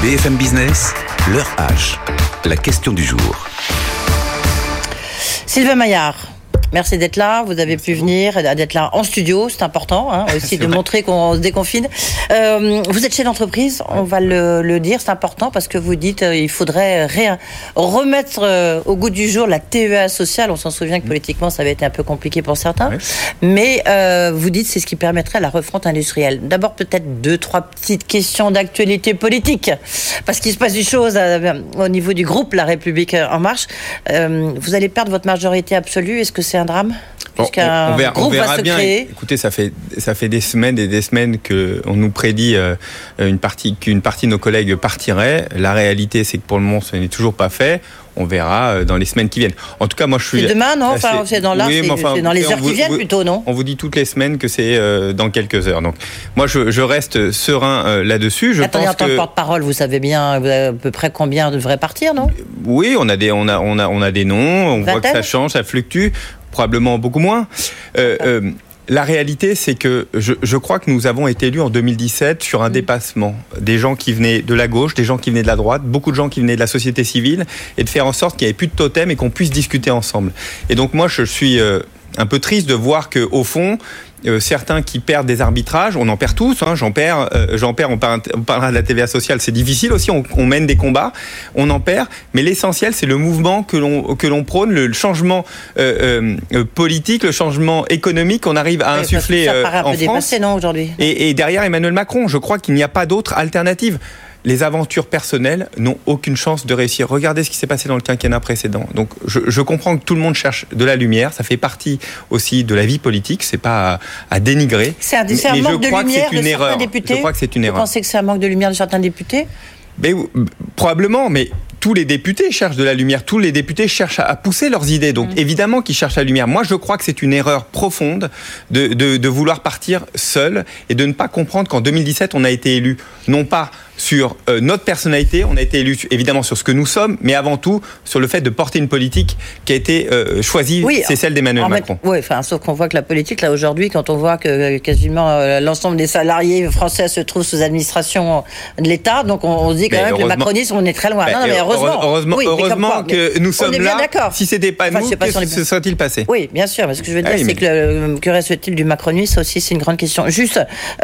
BFM Business, l'heure H, la question du jour. Sylvain Maillard, merci d'être là. Vous avez pu venir, d'être là en studio, c'est important aussi de montrer qu'on se déconfine. Vous êtes chef d'entreprise, on va le dire, c'est important parce que vous dites il faudrait remettre au goût du jour la TEA sociale. On s'en souvient que politiquement ça avait été un peu compliqué pour certains, mais vous dites c'est ce qui permettrait la refonte industrielle. D'abord peut-être 2-3 petites questions d'actualité politique, parce qu'il se passe des choses au niveau du groupe La République En Marche. Vous allez perdre votre majorité absolue, est-ce que c'est un drame? Bon, on verra bien. Écoutez, ça fait des semaines et des semaines qu'on nous prédit qu'une partie de nos collègues partirait. La réalité, c'est que pour le moment, ce n'est toujours pas fait. On verra dans les semaines qui viennent. En tout cas, moi, je suis... C'est demain, non? C'est dans l'art, c'est dans les heures qui viennent plutôt, non? On vous dit toutes les semaines que c'est dans quelques heures. Donc, moi, je reste serein là-dessus. Attendez, en tant que porte-parole, vous savez bien à peu près combien devrait partir, non? Oui, on a des noms. On voit que ça change, ça fluctue. Probablement beaucoup moins. La réalité, c'est que je crois que nous avons été élus en 2017 sur un dépassement. Des gens qui venaient de la gauche, des gens qui venaient de la droite, beaucoup de gens qui venaient de la société civile, et de faire en sorte qu'il n'y ait plus de totem et qu'on puisse discuter ensemble. Et donc moi, je suis un peu triste de voir qu'au fond, certains qui perdent des arbitrages, on en perd tous, j'en perds, on parlera de la TVA sociale, c'est difficile aussi, on mène des combats, on en perd, mais l'essentiel c'est le mouvement que l'on prône, le changement politique, le changement économique qu'on arrive à insuffler ça paraît un peu en France. Dépassé, non, aujourd'hui. Et derrière Emmanuel Macron, je crois qu'il n'y a pas d'autre alternative. Les aventures personnelles n'ont aucune chance de réussir. Regardez ce qui s'est passé dans le quinquennat précédent. Donc, je comprends que tout le monde cherche de la lumière. Ça fait partie aussi de la vie politique. C'est pas à dénigrer. C'est un manque de lumière de certains députés. Je crois que c'est une erreur. Vous pensez que c'est un manque de lumière de certains députés? Probablement, mais tous les députés cherchent de la lumière, tous les députés cherchent à pousser leurs idées, donc évidemment qu'ils cherchent la lumière. Moi, je crois que c'est une erreur profonde de vouloir partir seul et de ne pas comprendre qu'en 2017, on a été élu, non pas sur notre personnalité, on a été élu évidemment sur ce que nous sommes, mais avant tout sur le fait de porter une politique qui a été choisie, c'est celle d'Emmanuel Macron. Oui, sauf qu'on voit que la politique, là aujourd'hui, quand on voit que quasiment l'ensemble des salariés français se trouvent sous administration de l'État, donc on se dit quand même que le macronisme, on est très loin. Non, mais heureusement que nous sommes là. Si c'était pas nous, que se serait-il passé? Oui, bien sûr. Mais ce que je veux dire, c'est que reste-t-il du macronisme aussi, c'est une grande question. Juste,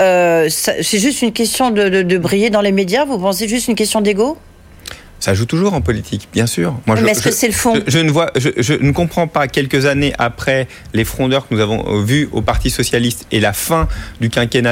c'est juste une question de briller dans les médias. Vous pensez juste une question d'ego? Ça joue toujours en politique, bien sûr. Mais est-ce que c'est le fond? Je ne comprends pas, quelques années après les frondeurs que nous avons vus au Parti Socialiste et la fin du quinquennat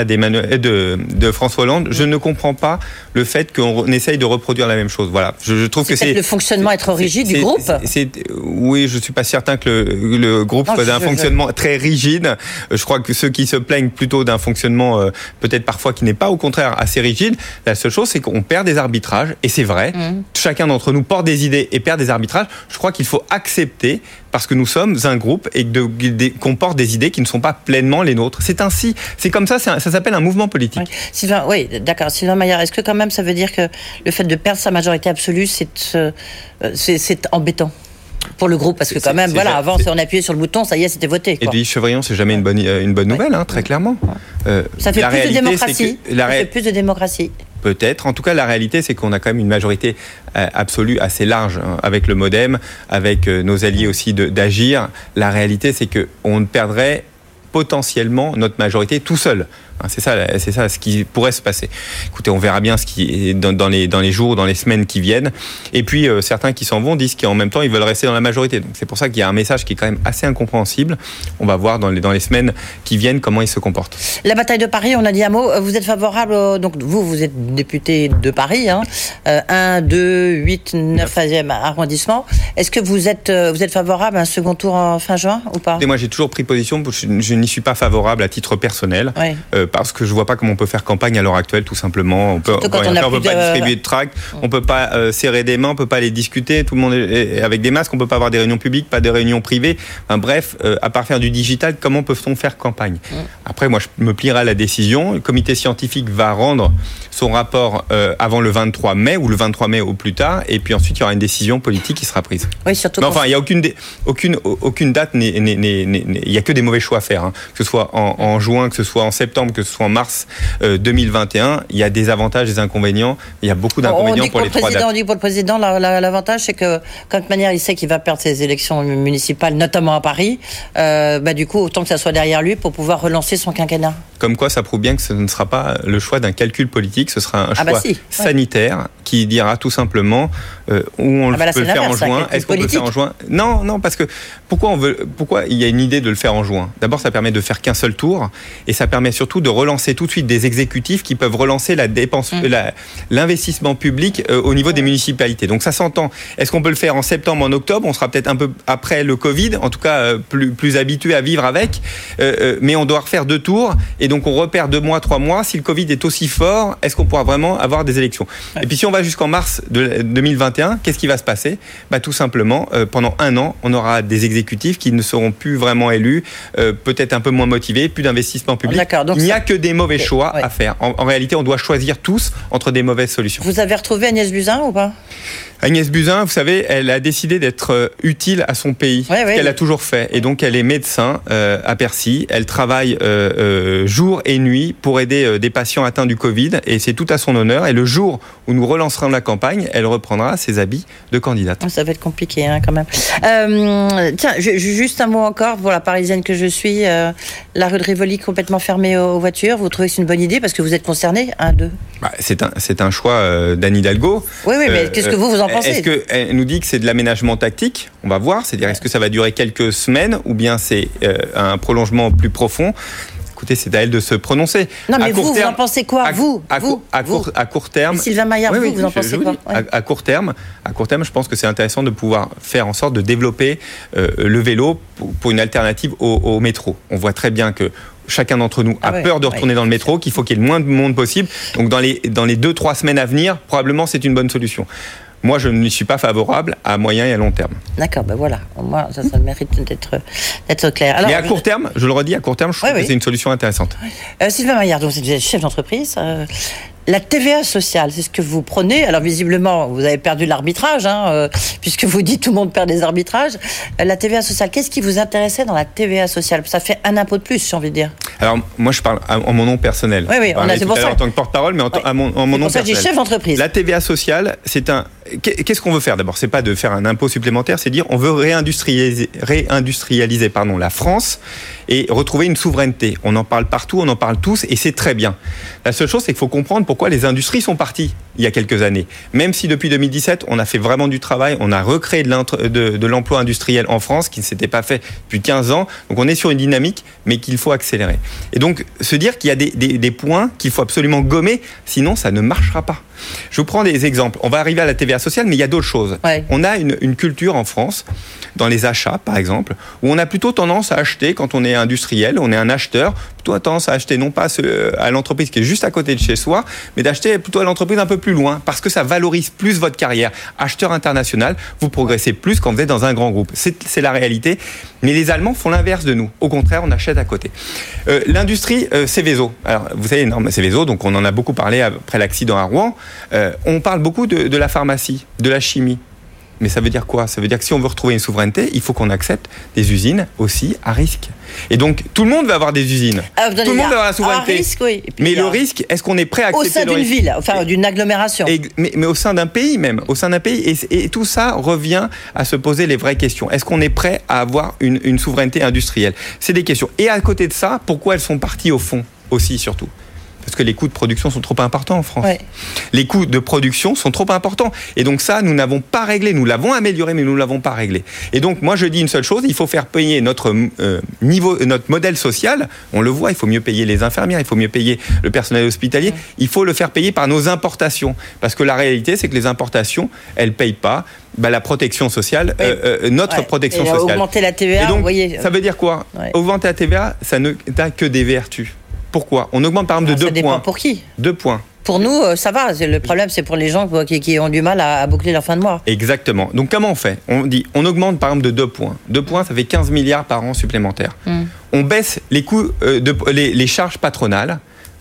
de François Hollande, je ne comprends pas le fait qu'on essaye de reproduire la même chose. Voilà. Je trouve que c'est le fonctionnement être rigide du groupe. Oui, je suis pas certain que le groupe soit d'un fonctionnement très rigide. Je crois que ceux qui se plaignent plutôt d'un fonctionnement peut-être parfois qui n'est pas au contraire assez rigide. La seule chose, c'est qu'on perd des arbitrages, et c'est vrai. Chacun d'entre nous porte des idées et perd des arbitrages. Je crois qu'il faut accepter, parce que nous sommes un groupe et qu'on porte des idées qui ne sont pas pleinement les nôtres. C'est ainsi, c'est comme ça, ça s'appelle un mouvement politique. Oui, d'accord. Sylvain Maillard, est-ce que quand même ça veut dire que le fait de perdre sa majorité absolue, c'est embêtant pour le groupe, parce que quand même, avant, si on appuyait sur le bouton, ça y est, c'était voté. Edwige Chevrillon, c'est jamais une bonne nouvelle, très clairement. Ça fait plus de démocratie. Ça fait plus de démocratie. Peut-être. En tout cas, la réalité, c'est qu'on a quand même une majorité absolue assez large avec le MoDem, avec nos alliés aussi d'Agir. La réalité, c'est qu'on perdrait potentiellement notre majorité tout seul. C'est ça ce qui pourrait se passer. Écoutez, on verra bien ce qui est dans les jours, dans les semaines qui viennent. Et puis, certains qui s'en vont disent qu'en même temps, ils veulent rester dans la majorité. Donc, c'est pour ça qu'il y a un message qui est quand même assez incompréhensible. On va voir dans les semaines qui viennent comment ils se comportent. La bataille de Paris, on a dit un mot. Vous êtes favorable, donc vous êtes député de Paris, 1, 2, 8, 9, 15e arrondissement. Est-ce que vous êtes favorable à un second tour en fin juin ou pas? Et moi, j'ai toujours pris position. Je n'y suis pas favorable à titre personnel. Oui. Parce que je vois pas comment on peut faire campagne à l'heure actuelle, tout simplement. On peut pas distribuer de tracts, on peut pas serrer des mains, on peut pas les discuter, tout le monde est avec des masques, on peut pas avoir des réunions publiques, pas des réunions privées. Bref, à part faire du digital, comment peut-on faire campagne? Après, moi, je me plierai à la décision. Le comité scientifique va rendre son rapport avant le 23 mai ou le 23 mai au plus tard, et puis ensuite il y aura une décision politique qui sera prise. Oui, surtout. Mais enfin, il y a aucune date, il y a que des mauvais choix à faire, que ce soit en juin, que ce soit en septembre, que ce soit en mars 2021. Il y a des avantages, des inconvénients. Il y a beaucoup d'inconvénients pour les trois dates. On dit pour le président, l'avantage, c'est que, de toute manière, il sait qu'il va perdre ses élections municipales, notamment à Paris. Du coup, autant que ça soit derrière lui pour pouvoir relancer son quinquennat. Comme quoi, ça prouve bien que ce ne sera pas le choix d'un calcul politique, ce sera un choix sanitaire qui dira tout simplement où on peut le faire en juin. Est-ce qu'on peut le faire en juin ? Non, parce que pourquoi il y a une idée de le faire en juin ? D'abord, ça permet de faire qu'un seul tour et ça permet surtout de relancer tout de suite des exécutifs qui peuvent relancer la dépense, l'investissement public au niveau des municipalités. Donc ça s'entend. Est-ce qu'on peut le faire en septembre, en octobre ? On sera peut-être un peu après le Covid, en tout cas plus habitué à vivre avec, mais on doit refaire 2 tours et donc on repère 2 mois, 3 mois. Si le Covid est aussi fort, est-ce qu'on pourra vraiment avoir des élections ? Et puis si on va jusqu'en mars 2021, qu'est-ce qui va se passer ? Tout simplement, pendant 1 an, on aura des exécutifs qui ne seront plus vraiment élus, peut-être un peu moins motivés, plus d'investissement public. Il n'y a que des mauvais choix à faire. En réalité, on doit choisir tous entre des mauvaises solutions. Vous avez retrouvé Agnès Buzyn ou pas ? Agnès Buzyn, vous savez, elle a décidé d'être utile à son pays, ce qu'elle a toujours fait. Et donc, elle est médecin à Percy. Elle travaille jour et nuit pour aider des patients atteints du Covid. Et c'est tout à son honneur. Et le jour où nous relancerons la campagne, elle reprendra ses habits de candidate. Ça va être compliqué quand même. Tiens, juste un mot encore pour la Parisienne que je suis. La rue de Rivoli complètement fermée aux voitures. Vous trouvez que c'est une bonne idée parce que vous êtes concerné ? 1, 2 C'est un choix d'Anne Hidalgo. Oui, mais qu'est-ce que vous en pensez ? Est-ce qu'elle nous dit que c'est de l'aménagement tactique ? On va voir. C'est-à-dire, est-ce que ça va durer quelques semaines ou bien c'est un prolongement plus profond ? Écoutez, c'est à elle de se prononcer. Non, mais vous en pensez quoi ? À court terme. Sylvain Maillard, vous en pensez quoi ? À court terme, je pense que c'est intéressant de pouvoir faire en sorte de développer le vélo pour une alternative au métro. On voit très bien que chacun d'entre nous a peur de retourner dans le métro, qu'il faut qu'il y ait le moins de monde possible. Donc dans les 2-3 semaines à venir, probablement c'est une bonne solution. Moi, je n'y suis pas favorable à moyen et à long terme. D'accord, voilà. Moi, ça mérite d'être clair. Alors, mais à court terme, je le redis, je trouve que c'est une solution intéressante. Sylvain Maillard, donc vous êtes chef d'entreprise. La TVA sociale, c'est ce que vous prenez. Alors visiblement, vous avez perdu l'arbitrage, puisque vous dites tout le monde perd des arbitrages. La TVA sociale, qu'est-ce qui vous intéressait dans la TVA sociale ? Ça fait un impôt de plus, j'ai envie de dire. Alors moi, je parle en mon nom personnel. C'est pour ça. En tant que porte-parole, mais en mon nom personnel. C'est pour ça que j'ai chef d'entreprise. La TVA sociale, qu'est-ce qu'on veut faire ? D'abord, c'est pas de faire un impôt supplémentaire, c'est dire on veut réindustrialiser la France et retrouver une souveraineté. On en parle partout, on en parle tous, et c'est très bien. La seule chose, c'est qu'il faut comprendre pourquoi les industries sont parties il y a quelques années. Même si depuis 2017, on a fait vraiment du travail, on a recréé de l'emploi industriel en France, qui ne s'était pas fait depuis 15 ans. Donc on est sur une dynamique, mais qu'il faut accélérer. Et donc, se dire qu'il y a des points qu'il faut absolument gommer, sinon ça ne marchera pas. Je vous prends des exemples. On va arriver à la TVA sociale, mais il y a d'autres choses. On a une culture en France, dans les achats par exemple, où on a plutôt tendance à acheter, quand on est industriel, on est un acheteur, plutôt tendance à acheter non pas à l'entreprise qui est juste à côté de chez soi, mais d'acheter plutôt à l'entreprise un peu plus loin, parce que ça valorise plus votre carrière. Acheteur international, vous progressez plus quand vous êtes dans un grand groupe. C'est la réalité. Mais les Allemands font l'inverse de nous. Au contraire, on achète à côté. L'industrie Seveso. Alors, vous savez, Seveso, donc on en a beaucoup parlé après l'accident à Rouen. On parle beaucoup de la pharmacie, de la chimie. Mais ça veut dire quoi ? Ça veut dire que si on veut retrouver une souveraineté, il faut qu'on accepte des usines aussi à risque. Et donc, tout le monde va avoir des usines. Tout le monde va avoir la souveraineté. À risque, oui. Mais le risque, est-ce qu'on est prêt à accepter le risque ? Au sein d'une ville, enfin d'une agglomération. Mais au sein d'un pays même. Au sein d'un pays. Et tout ça revient à se poser les vraies questions. Est-ce qu'on est prêt à avoir une souveraineté industrielle ? C'est des questions. Et à côté de ça, pourquoi elles sont parties au fond aussi, surtout ? Parce que les coûts de production sont trop importants en France. Les coûts de production sont trop importants. Et donc ça, nous n'avons pas réglé. Nous l'avons amélioré, mais nous ne l'avons pas réglé. Et donc, moi, je dis une seule chose. Il faut faire payer notre modèle social. On le voit, il faut mieux payer les infirmières, il faut mieux payer le personnel hospitalier. Il faut le faire payer par nos importations. Parce que la réalité, c'est que les importations, elles ne payent pas la protection sociale, notre protection sociale. Augmenter la TVA, et donc, vous voyez. Ça veut dire quoi ? Augmenter la TVA, ça n'a que des vertus. Pourquoi ? On augmente par exemple de 2 points. Ça dépend pour qui ? 2 points. Pour nous, ça va. Le problème, c'est pour les gens qui ont du mal à boucler leur fin de mois. Exactement. Donc, comment on fait ? On augmente par exemple de 2 points. 2 points, ça fait 15 milliards par an supplémentaires. On baisse les coûts, les charges patronales.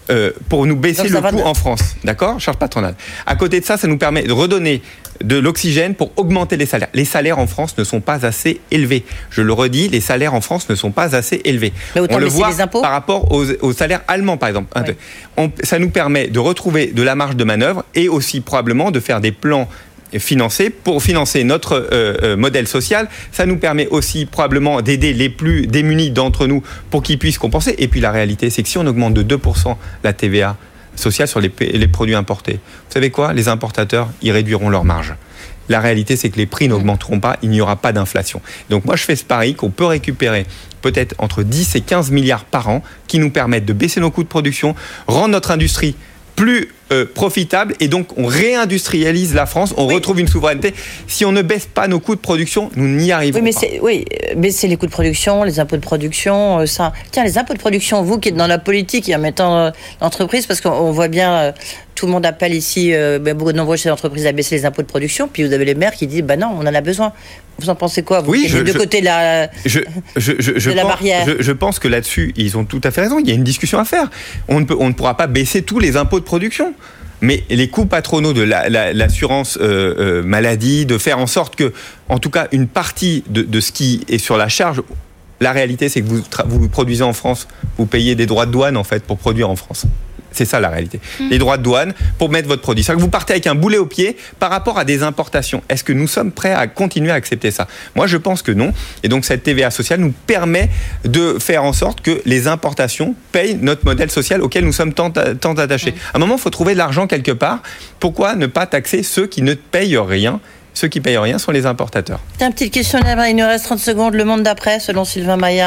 pour nous baisser le coût en France, d'accord, charge patronale. À côté de ça, ça nous permet de redonner de l'oxygène pour augmenter les salaires. Les salaires en France ne sont pas assez élevés. Je le redis, les salaires en France ne sont pas assez élevés. On le voit par rapport aux salaires allemands, par exemple. Oui. Ça nous permet de retrouver de la marge de manœuvre et aussi probablement de faire des plans financés pour financer notre modèle social. Ça nous permet aussi probablement d'aider les plus démunis d'entre nous pour qu'ils puissent compenser. Et puis la réalité, c'est que si on augmente de 2% la TVA sociale sur les produits importés, vous savez quoi ? Les importateurs, ils réduiront leur marge. La réalité, c'est que les prix n'augmenteront pas, il n'y aura pas d'inflation. Donc moi, je fais ce pari qu'on peut récupérer peut-être entre 10 et 15 milliards par an qui nous permettent de baisser nos coûts de production, rendre notre industrie plus profitable et donc on réindustrialise la France, on retrouve une souveraineté. Si on ne baisse pas nos coûts de production, nous n'y arriverons pas. Baisser les coûts de production, les impôts de production, ça. Tiens, les impôts de production, vous qui êtes dans la politique et en mettant l'entreprise, parce qu'on voit bien, tout le monde appelle ici, beaucoup de nombreux chefs d'entreprise à baisser les impôts de production, puis vous avez les maires qui disent, non, on en a besoin. Vous en pensez quoi, vous qui êtes de côté de la barrière? Je pense que là-dessus, ils ont tout à fait raison. Il y a une discussion à faire. On ne pourra pas baisser tous les impôts de production. Mais les coûts patronaux de l'assurance maladie, de faire en sorte que, en tout cas, une partie de ce qui est sur la charge, la réalité, c'est que vous produisez en France, vous payez des droits de douane, en fait, pour produire en France. C'est ça la réalité. Les droits de douane pour mettre votre produit. C'est-à-dire que vous partez avec un boulet au pied par rapport à des importations. Est-ce que nous sommes prêts à continuer à accepter ça ? Moi, je pense que non. Et donc, cette TVA sociale nous permet de faire en sorte que les importations payent notre modèle social auquel nous sommes tant attachés. À un moment, il faut trouver de l'argent quelque part. Pourquoi ne pas taxer ceux qui ne payent rien ? Ceux qui payent rien sont les importateurs. Une petite question, il nous reste 30 secondes. Le monde d'après, selon Sylvain Maillard ?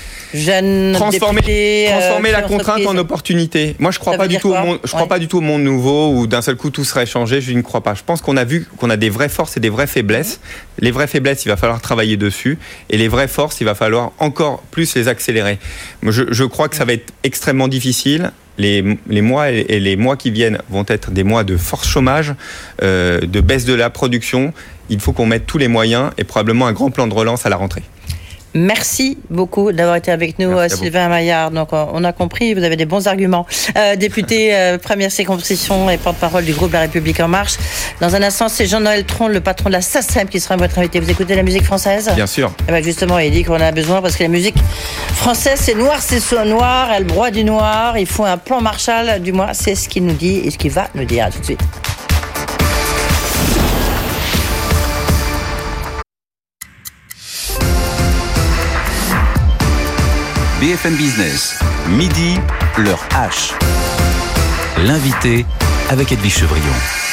Transformer la contrainte en opportunité. Moi, je crois pas du tout au monde nouveau où d'un seul coup tout serait changé. Je n'y crois pas. Je pense qu'on a vu qu'on a des vraies forces et des vraies faiblesses. Les vraies faiblesses, il va falloir travailler dessus, et les vraies forces, il va falloir encore plus les accélérer. Je crois que ça va être extrêmement difficile. Les mois qui viennent vont être des mois de force chômage, de baisse de la production. Il faut qu'on mette tous les moyens et probablement un grand plan de relance à la rentrée. Merci beaucoup d'avoir été avec nous, Sylvain Maillard. Donc, on a compris, vous avez des bons arguments. Député première circonscription et porte-parole du groupe La République En Marche. Dans un instant, c'est Jean-Noël Tron, le patron de la SACEM, qui sera votre invité. Vous écoutez la musique française ? Bien sûr. Et bien justement, il dit qu'on a besoin parce que la musique française, c'est noir, c'est noir, elle broie du noir. Il faut un plan Marshall, du moins, c'est ce qu'il nous dit et ce qu'il va nous dire. À tout de suite. BFM Business, midi, l'heure H. L'invité avec Edwige Chevrillon.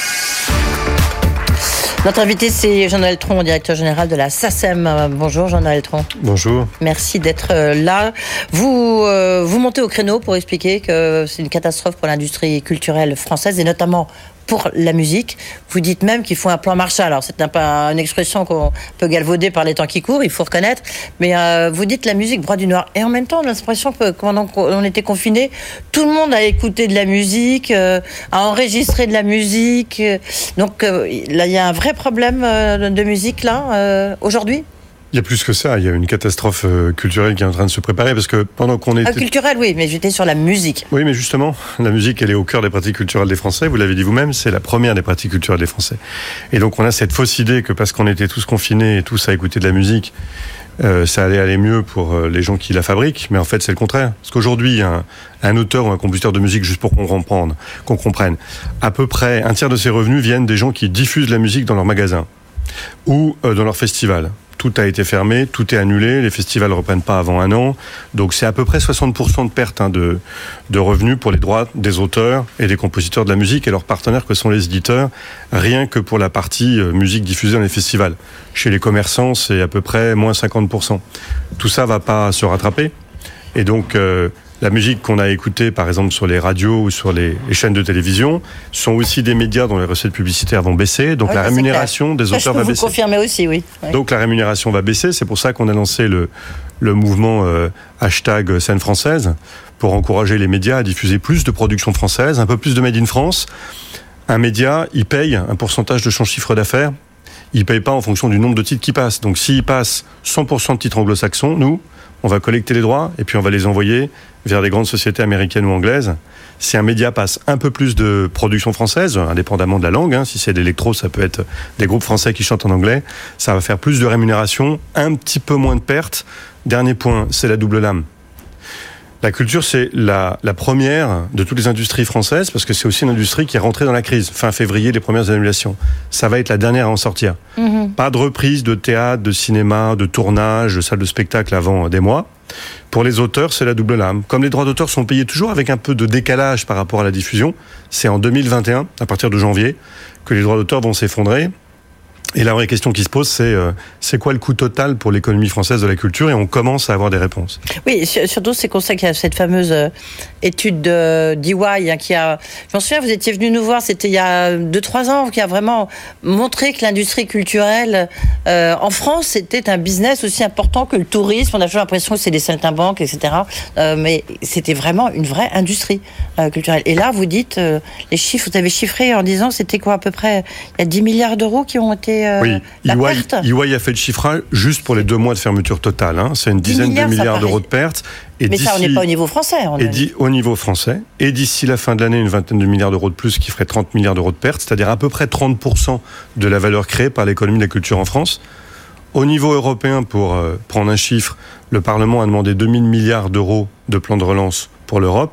Notre invité, c'est Jean-Noël Tron, directeur général de la SACEM. Bonjour Jean-Noël Tron. Bonjour. Merci d'être là. Vous montez au créneau pour expliquer que c'est une catastrophe pour l'industrie culturelle française et notamment pour la musique. Vous dites même qu'il faut un plan Marshall. Alors, c'est pas une expression qu'on peut galvauder par les temps qui courent, il faut reconnaître. Mais vous dites la musique broie du noir. Et en même temps, on a l'impression que pendant qu'on était confinés, tout le monde a écouté de la musique, a enregistré de la musique. Donc, là, il y a un vrai problème de musique, là, aujourd'hui ? Il y a plus que ça, il y a une catastrophe culturelle qui est en train de se préparer parce que pendant qu'on était... culturelle, oui, mais j'étais sur la musique. Oui, mais justement, la musique, elle est au cœur des pratiques culturelles des Français. Vous l'avez dit vous-même, c'est la première des pratiques culturelles des Français. Et donc on a cette fausse idée que parce qu'on était tous confinés et tous à écouter de la musique, ça allait aller mieux pour les gens qui la fabriquent. Mais en fait, c'est le contraire. Parce qu'aujourd'hui, un auteur ou un compositeur de musique, juste pour qu'on comprenne, à peu près un tiers de ses revenus viennent des gens qui diffusent la musique dans leurs magasins ou dans leurs festivals. Tout a été fermé, tout est annulé, les festivals ne reprennent pas avant un an. Donc c'est à peu près 60% de perte de revenus pour les droits des auteurs et des compositeurs de la musique et leurs partenaires que sont les éditeurs, rien que pour la partie musique diffusée dans les festivals. Chez les commerçants, c'est à peu près moins 50%. Tout ça ne va pas se rattraper. Et donc la musique qu'on a écoutée, par exemple, sur les radios ou sur les chaînes de télévision, sont aussi des médias dont les recettes publicitaires vont baisser. Donc la rémunération des auteurs va baisser. Vous confirmez aussi, oui. Donc la rémunération va baisser. C'est pour ça qu'on a lancé le mouvement hashtag Scène Française pour encourager les médias à diffuser plus de productions françaises, un peu plus de Made in France. Un média, il paye un pourcentage de son chiffre d'affaires. ils payent pas en fonction du nombre de titres qui passent. Donc s'ils passent 100% de titres anglo-saxons, nous, on va collecter les droits et puis on va les envoyer vers des grandes sociétés américaines ou anglaises. Si un média passe un peu plus de production française, indépendamment de la langue, si c'est de l'électro, ça peut être des groupes français qui chantent en anglais, ça va faire plus de rémunération, un petit peu moins de pertes. Dernier point, c'est la double lame. La culture, c'est la première de toutes les industries françaises, parce que c'est aussi une industrie qui est rentrée dans la crise. Fin février, les premières annulations. Ça va être la dernière à en sortir. Pas de reprise de théâtre, de cinéma, de tournage, de salle de spectacle avant des mois. Pour les auteurs, c'est la double lame. Comme les droits d'auteur sont payés toujours avec un peu de décalage par rapport à la diffusion, c'est en 2021, à partir de janvier, que les droits d'auteur vont s'effondrer. Et la vraie question qui se pose, c'est quoi le coût total pour l'économie française de la culture ? Et on commence à avoir des réponses. Oui, surtout c'est qu'on sait qu'il y a cette fameuse étude d'EY qui a... Je m'en souviens, vous étiez venu nous voir, c'était il y a 2-3 ans, qui a vraiment montré que l'industrie culturelle en France, c'était un business aussi important que le tourisme. On a toujours l'impression que c'est des saltimbanques, etc. Mais c'était vraiment une vraie industrie culturelle. Et là, vous dites, les chiffres, vous avez chiffré en disant, c'était quoi à peu près, il y a 10 milliards d'euros qui ont été oui, EY a fait le chiffrage juste pour les 2 mois de fermeture totale. C'est une dizaine de milliards d'euros de pertes. Et mais ça, on n'est pas au niveau français. Au niveau français. Et d'ici la fin de l'année, une vingtaine de milliards d'euros de plus, qui ferait 30 milliards d'euros de pertes, c'est-à-dire à peu près 30% de la valeur créée par l'économie de la culture en France. Au niveau européen, pour prendre un chiffre, le Parlement a demandé 2000 milliards d'euros de plan de relance pour l'Europe.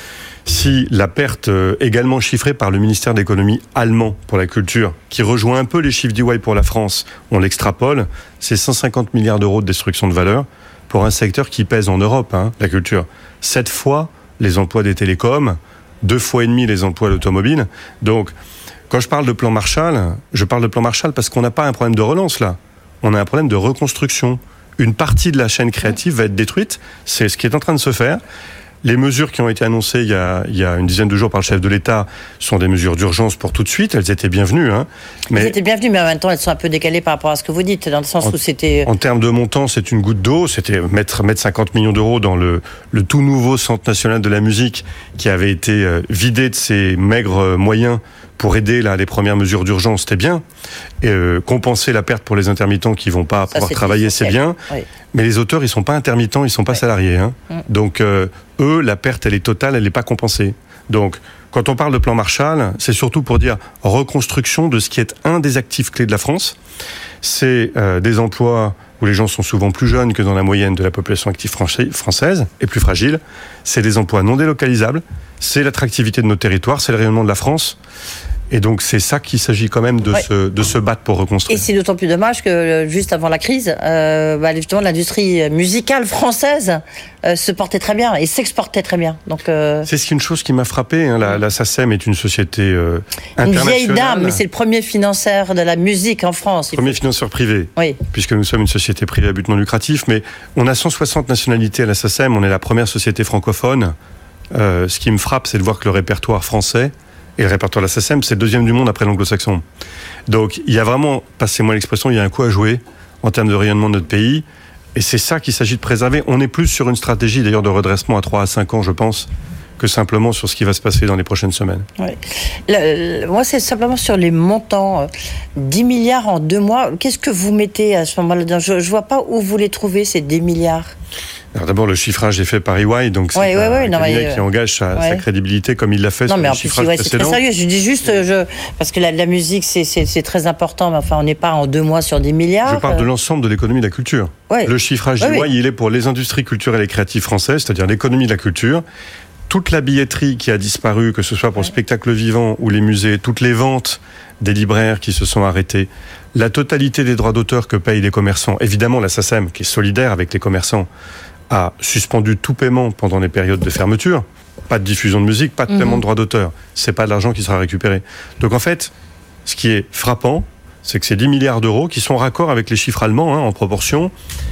Si la perte également chiffrée par le ministère de l'économie allemand pour la culture, qui rejoint un peu les chiffres d'EY pour la France, on l'extrapole, c'est 150 milliards d'euros de destruction de valeur pour un secteur qui pèse en Europe, la culture. 7 fois les emplois des télécoms, 2 fois et demi les emplois de l'automobile. Donc, quand je parle de plan Marshall, je parle de plan Marshall parce qu'on n'a pas un problème de relance là. On a un problème de reconstruction. Une partie de la chaîne créative va être détruite. C'est ce qui est en train de se faire. Les mesures qui ont été annoncées il y a une dizaine de jours par le chef de l'État sont des mesures d'urgence pour tout de suite. Elles étaient bienvenues. Elles étaient bienvenues, mais en même temps, elles sont un peu décalées par rapport à ce que vous dites, dans le sens où c'était... En termes de montant, c'est une goutte d'eau. C'était mettre 50 millions d'euros dans le tout nouveau Centre national de la musique qui avait été vidé de ses maigres moyens pour aider les premières mesures d'urgence, c'était bien. Et compenser la perte pour les intermittents qui vont pas pouvoir travailler, c'est bien. Oui. Mais les auteurs, ils sont pas intermittents, ils sont pas salariés. Donc eux, la perte, elle est totale, elle n'est pas compensée. Donc quand on parle de plan Marshall, c'est surtout pour dire reconstruction de ce qui est un des actifs clés de la France. C'est des emplois où les gens sont souvent plus jeunes que dans la moyenne de la population active française et plus fragile. C'est des emplois non délocalisables. C'est l'attractivité de nos territoires, c'est le rayonnement de la France. Et donc, c'est ça qu'il s'agit quand même de se battre pour reconstruire. Et c'est d'autant plus dommage que, juste avant la crise, justement, l'industrie musicale française se portait très bien et s'exportait très bien. Donc, c'est une chose qui m'a frappé. La SACEM est une société internationale. Une vieille dame, mais c'est le premier financeur de la musique en France. Premier financeur privé, oui. Puisque nous sommes une société privée à but non lucratif. Mais on a 160 nationalités à la SACEM. On est la première société francophone. Ce qui me frappe, c'est de voir que le répertoire français... Et le répertoire de la SACEM, c'est le deuxième du monde après l'anglo-saxon. Donc, il y a vraiment, passez-moi l'expression, il y a un coup à jouer en termes de rayonnement de notre pays. Et c'est ça qu'il s'agit de préserver. On est plus sur une stratégie, d'ailleurs, de redressement à 3 à 5 ans, je pense, que simplement sur ce qui va se passer dans les prochaines semaines. Oui. Moi, c'est simplement sur les montants. 10 milliards en 2 mois. Qu'est-ce que vous mettez à ce moment-là ? Je ne vois pas où vous les trouvez, ces 10 milliards. Alors d'abord, le chiffrage est fait par EY, donc c'est un cabinet qui engage sa crédibilité comme il l'a fait sur le chiffrage précédent. C'est très sérieux. Je dis juste, parce que la musique, c'est très important, mais enfin, on n'est pas en 2 mois sur 10 milliards. Je parle de l'ensemble de l'économie de la culture. Ouais. Le chiffrage EY, il est pour les industries culturelles et créatives françaises, c'est-à-dire l'économie de la culture. Toute la billetterie qui a disparu, que ce soit pour le spectacle vivant ou les musées, toutes les ventes des libraires qui se sont arrêtés, la totalité des droits d'auteur que payent les commerçants, évidemment la SACEM, qui est solidaire avec les commerçants, a suspendu tout paiement pendant les périodes de fermeture. Pas de diffusion de musique, pas de paiement de droits d'auteur. C'est pas de l'argent qui sera récupéré. Donc en fait, ce qui est frappant, c'est que ces 10 milliards d'euros, qui sont raccord avec les chiffres allemands en proportion,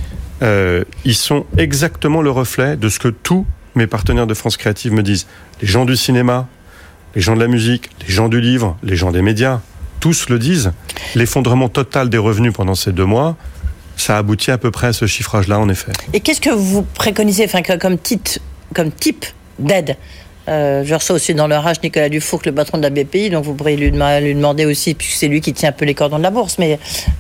ils sont exactement le reflet de ce que tous mes partenaires de France Créative me disent. Les gens du cinéma, les gens de la musique, les gens du livre, les gens des médias, tous le disent. L'effondrement total des revenus pendant ces 2 mois, ça aboutit à peu près à ce chiffrage-là, en effet. Et qu'est-ce que vous préconisez comme type d'aide Je reçois aussi dans leur âge Nicolas Dufourcq, le patron de la BPI, donc vous pourriez lui demander aussi, puisque c'est lui qui tient un peu les cordons de la bourse, mais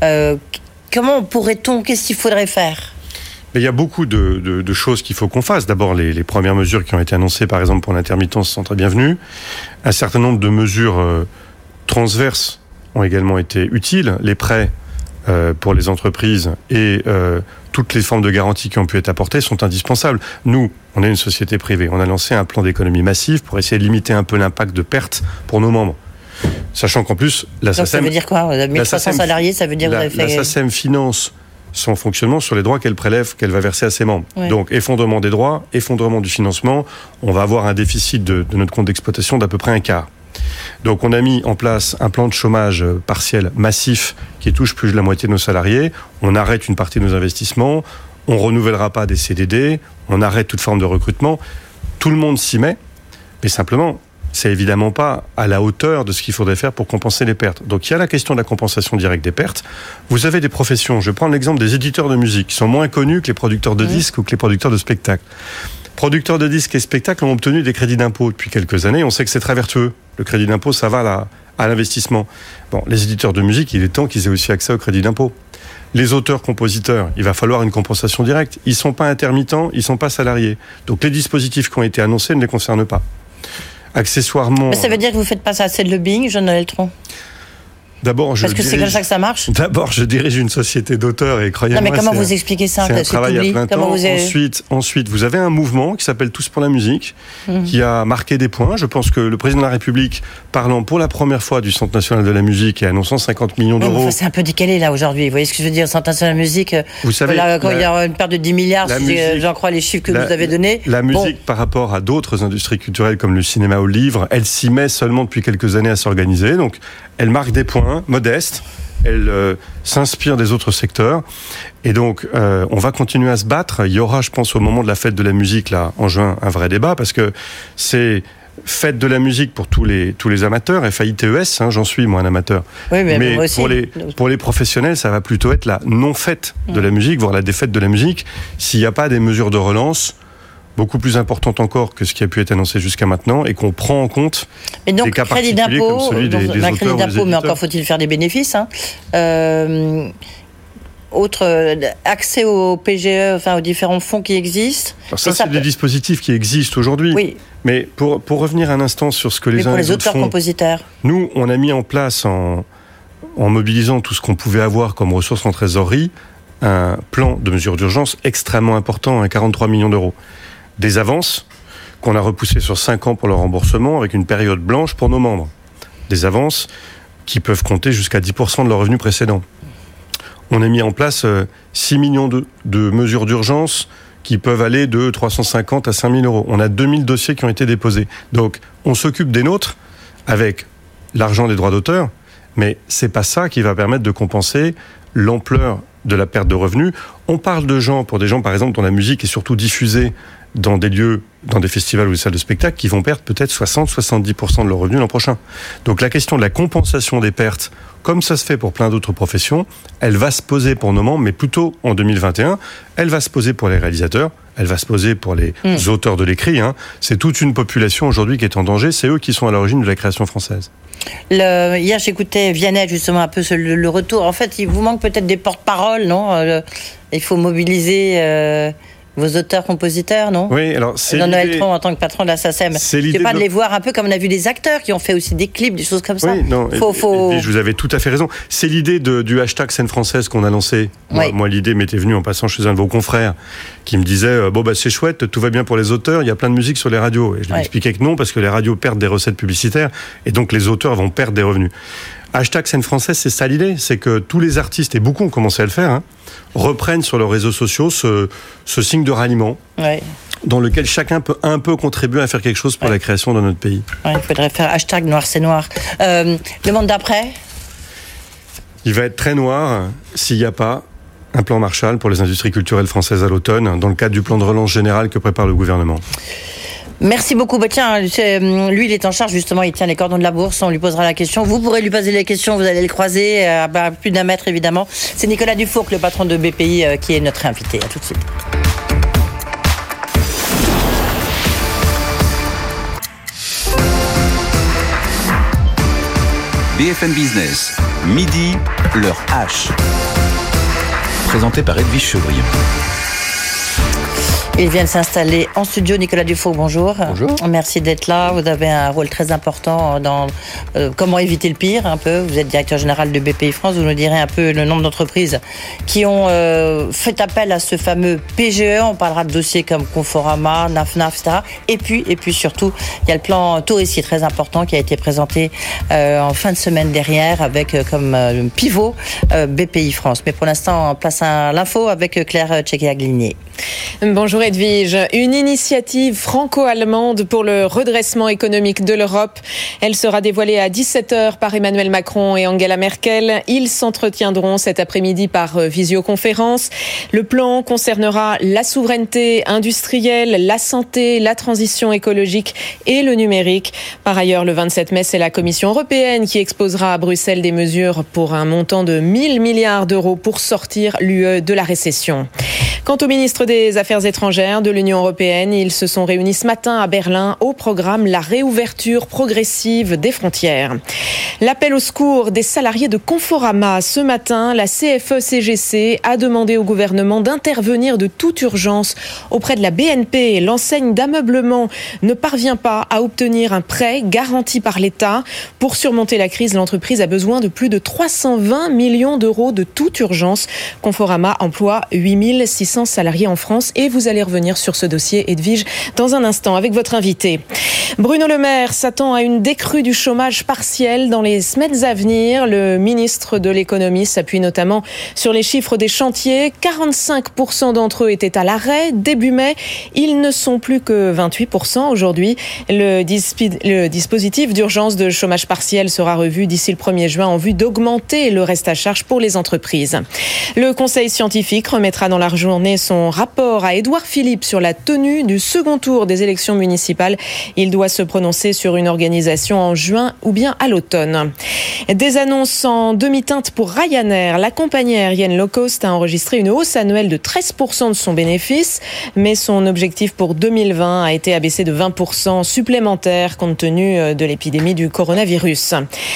qu'est-ce qu'il faudrait faire ? Mais il y a beaucoup de choses qu'il faut qu'on fasse. D'abord, les premières mesures qui ont été annoncées, par exemple pour l'intermittence, sont très bienvenues. Un certain nombre de mesures transverses ont également été utiles. Les prêts pour les entreprises et toutes les formes de garantie qui ont pu être apportées sont indispensables. Nous, on est une société privée. On a lancé un plan d'économie massive pour essayer de limiter un peu l'impact de pertes pour nos membres. Sachant qu'en plus, la SACEM... Ça veut dire quoi ? 1300 salariés, ça veut dire que vous avez fait... La SACEM finance son fonctionnement sur les droits qu'elle prélève, qu'elle va verser à ses membres. Ouais. Donc, effondrement des droits, effondrement du financement, on va avoir un déficit de notre compte d'exploitation d'à peu près un quart. Donc on a mis en place un plan de chômage partiel massif qui touche plus de la moitié de nos salariés. On arrête une partie de nos investissements, on renouvellera pas des CDD, on arrête toute forme de recrutement. Tout le monde s'y met, mais simplement, c'est évidemment pas à la hauteur de ce qu'il faudrait faire pour compenser les pertes. Donc il y a la question de la compensation directe des pertes. Vous avez des professions, je vais prendre l'exemple des éditeurs de musique, qui sont moins connus que les producteurs de disques ou que les producteurs de spectacles. Producteurs de disques et spectacles ont obtenu des crédits d'impôt depuis quelques années. On sait que c'est très vertueux. Le crédit d'impôt, ça va à l'investissement. Bon, les éditeurs de musique, il est temps qu'ils aient aussi accès au crédit d'impôt. Les auteurs-compositeurs, il va falloir une compensation directe. Ils ne sont pas intermittents, ils ne sont pas salariés. Donc les dispositifs qui ont été annoncés ne les concernent pas. Accessoirement... Mais ça veut dire que vous ne faites pas assez de lobbying, Jean-Noël Tron ? Parce que c'est comme ça que ça marche. D'abord, je dirige une société d'auteurs et croyez-moi... Non, mais comment vous expliquez ça ? C'est un travail à plein temps. Ensuite, vous avez un mouvement qui s'appelle Tous pour la musique, qui a marqué des points. Je pense que le président de la République, parlant pour la première fois du Centre national de la musique et annonçant 50 millions d'euros... C'est un peu décalé, là, aujourd'hui. Vous voyez ce que je veux dire ? Centre national de la musique, vous savez, quand il y a une perte de 10 milliards, j'en crois les chiffres que vous avez donnés. La musique, par rapport à d'autres industries culturelles comme le cinéma ou le livre, elle s'y met seulement depuis quelques années à s'organiser. Donc, elle marque des points modestes, elle s'inspire des autres secteurs. Et donc, on va continuer à se battre. Il y aura, je pense, au moment de la fête de la musique, là, en juin, un vrai débat, parce que c'est fête de la musique pour tous les amateurs, FAITES, j'en suis, moi, un amateur. Oui, mais moi aussi. Pour les professionnels, ça va plutôt être la non-fête de la musique, voire la défaite de la musique, s'il n'y a pas des mesures de relance beaucoup plus importante encore que ce qui a pu être annoncé jusqu'à maintenant et qu'on prend en compte des cas particuliers comme celui des auteurs ou des éditeurs. Mais encore faut-il faire des bénéfices. Accès au PGE, enfin aux différents fonds qui existent. Alors ça, c'est des dispositifs qui existent aujourd'hui. Oui. Mais pour revenir un instant sur ce que les uns et les autres font... pour les auteurs-compositeurs. Nous, on a mis en place, en mobilisant tout ce qu'on pouvait avoir comme ressources en trésorerie, un plan de mesures d'urgence extrêmement important, 43 millions d'euros. Des avances qu'on a repoussées sur 5 ans pour leur remboursement avec une période blanche pour nos membres. Des avances qui peuvent compter jusqu'à 10% de leurs revenus précédents. On a mis en place 6 millions de mesures d'urgence qui peuvent aller de 350 à 5 000 euros. On a 2000 dossiers qui ont été déposés. Donc, on s'occupe des nôtres avec l'argent des droits d'auteur, mais c'est pas ça qui va permettre de compenser l'ampleur de la perte de revenus. On parle pour des gens, par exemple, dont la musique est surtout diffusée dans des lieux, dans des festivals ou des salles de spectacle, qui vont perdre peut-être 60-70% de leurs revenus l'an prochain. Donc la question de la compensation des pertes, comme ça se fait pour plein d'autres professions, elle va se poser pour nos membres, mais plutôt en 2021. Elle va se poser pour les réalisateurs, elle va se poser pour les auteurs de l'écrit. C'est toute une population aujourd'hui qui est en danger, c'est eux qui sont à l'origine de la création française. Hier, j'écoutais Vianney, justement, un peu le retour. En fait, il vous manque peut-être des porte-paroles, non ? Il faut mobiliser... vos auteurs-compositeurs, non ? Oui, alors c'est Jean-Noël Tron, en tant que patron de la SACEM. C'est pas de les voir un peu comme on a vu des acteurs qui ont fait aussi des clips, des choses comme ça. Oui, non, et je vous avais tout à fait raison. C'est l'idée du hashtag scène française qu'on a lancé. Moi, l'idée m'était venue en passant chez un de vos confrères qui me disait c'est chouette, tout va bien pour les auteurs, il y a plein de musique sur les radios. Et je lui expliquais que non, parce que les radios perdent des recettes publicitaires et donc les auteurs vont perdre des revenus. Hashtag scène française, c'est ça l'idée, c'est que tous les artistes, et beaucoup ont commencé à le faire, reprennent sur leurs réseaux sociaux ce signe de ralliement, dans lequel chacun peut un peu contribuer à faire quelque chose pour la création de notre pays. Il faudrait faire hashtag noir c'est noir. Le monde d'après ? Il va être très noir s'il n'y a pas un plan Marshall pour les industries culturelles françaises à l'automne, dans le cadre du plan de relance général que prépare le gouvernement. Merci beaucoup. Tiens, lui, il est en charge, justement, il tient les cordons de la bourse, on lui posera la question. Vous pourrez lui poser les questions, vous allez le croiser, à plus d'un mètre, évidemment. C'est Nicolas Dufourcq, le patron de BPI, qui est notre invité. À tout de suite. BFM Business, midi, l'heure H. Présenté par Edwige Chevrillon. Ils viennent s'installer en studio. Nicolas Dufour, bonjour. Bonjour. Merci d'être là. Vous avez un rôle très important dans comment éviter le pire, un peu. Vous êtes directeur général de BPI France. Vous nous direz un peu le nombre d'entreprises qui ont fait appel à ce fameux PGE. On parlera de dossiers comme Conforama, NAFNAF, etc. Et puis surtout, il y a le plan touriste très important qui a été présenté en fin de semaine dernière avec comme pivot BPI France. Mais pour l'instant, on place à l'info avec Claire Tchéquet-Aglinier. Bonjour Edwige. Une initiative franco-allemande pour le redressement économique de l'Europe. Elle sera dévoilée à 17h par Emmanuel Macron et Angela Merkel. Ils s'entretiendront cet après-midi par visioconférence. Le plan concernera la souveraineté industrielle, la santé, la transition écologique et le numérique. Par ailleurs, le 27 mai, c'est la Commission européenne qui exposera à Bruxelles des mesures pour un montant de 1 000 milliards d'euros pour sortir l'UE de la récession. Quant au ministre des Affaires étrangères de l'Union européenne, ils se sont réunis ce matin à Berlin au programme La réouverture progressive des frontières. L'appel au secours des salariés de Conforama. Ce matin, la CFE-CGC a demandé au gouvernement d'intervenir de toute urgence auprès de la BNP. L'enseigne d'ameublement ne parvient pas à obtenir un prêt garanti par l'État. Pour surmonter la crise, l'entreprise a besoin de plus de 320 millions d'euros de toute urgence. Conforama emploie 8 600 salariés en France et vous allez revenir sur ce dossier, Edwige, dans un instant avec votre invité. Bruno Le Maire s'attend à une décrue du chômage partiel dans les semaines à venir. Le ministre de l'économie s'appuie notamment sur les chiffres des chantiers. 45% d'entre eux étaient à l'arrêt début mai. Ils ne sont plus que 28% aujourd'hui. Le dispositif d'urgence de chômage partiel sera revu d'ici le 1er juin en vue d'augmenter le reste à charge pour les entreprises. Le conseil scientifique remettra dans la journée son rapport à Édouard Philippe sur la tenue du second tour des élections municipales. Il doit se prononcer sur une organisation en juin ou bien à l'automne. Des annonces en demi-teinte pour Ryanair. La compagnie aérienne low cost a enregistré une hausse annuelle de 13% de son bénéfice, mais son objectif pour 2020 a été abaissé de 20% supplémentaire compte tenu de l'épidémie du coronavirus.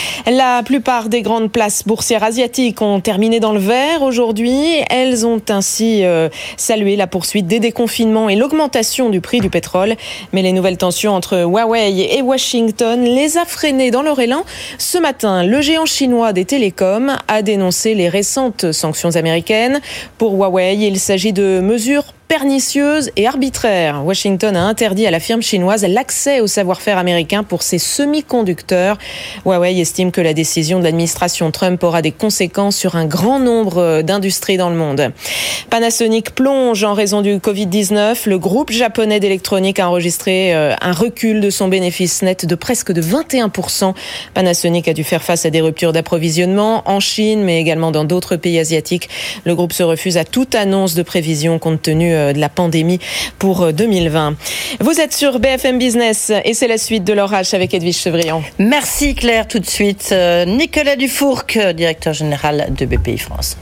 La plupart des grandes places boursières asiatiques ont terminé dans le vert aujourd'hui. Elles ont ainsi salué la poursuite des déconfinements et l'augmentation du prix du pétrole. Mais les nouvelles tensions entre Huawei et Washington les a freinés dans leur élan. Ce matin, le géant chinois des télécoms a dénoncé les récentes sanctions américaines. Pour Huawei, il s'agit de mesures pernicieuse et arbitraire. Washington a interdit à la firme chinoise l'accès au savoir-faire américain pour ses semi-conducteurs. Huawei estime que la décision de l'administration Trump aura des conséquences sur un grand nombre d'industries dans le monde. Panasonic plonge en raison du Covid-19. Le groupe japonais d'électronique a enregistré un recul de son bénéfice net de presque de 21%. Panasonic a dû faire face à des ruptures d'approvisionnement en Chine, mais également dans d'autres pays asiatiques. Le groupe se refuse à toute annonce de prévision compte tenu de la pandémie pour 2020. Vous êtes sur BFM Business et c'est la suite de l'heure H avec Edwige Chevrillon. Merci Claire. Tout de suite, Nicolas Dufour, directeur général de BPI France.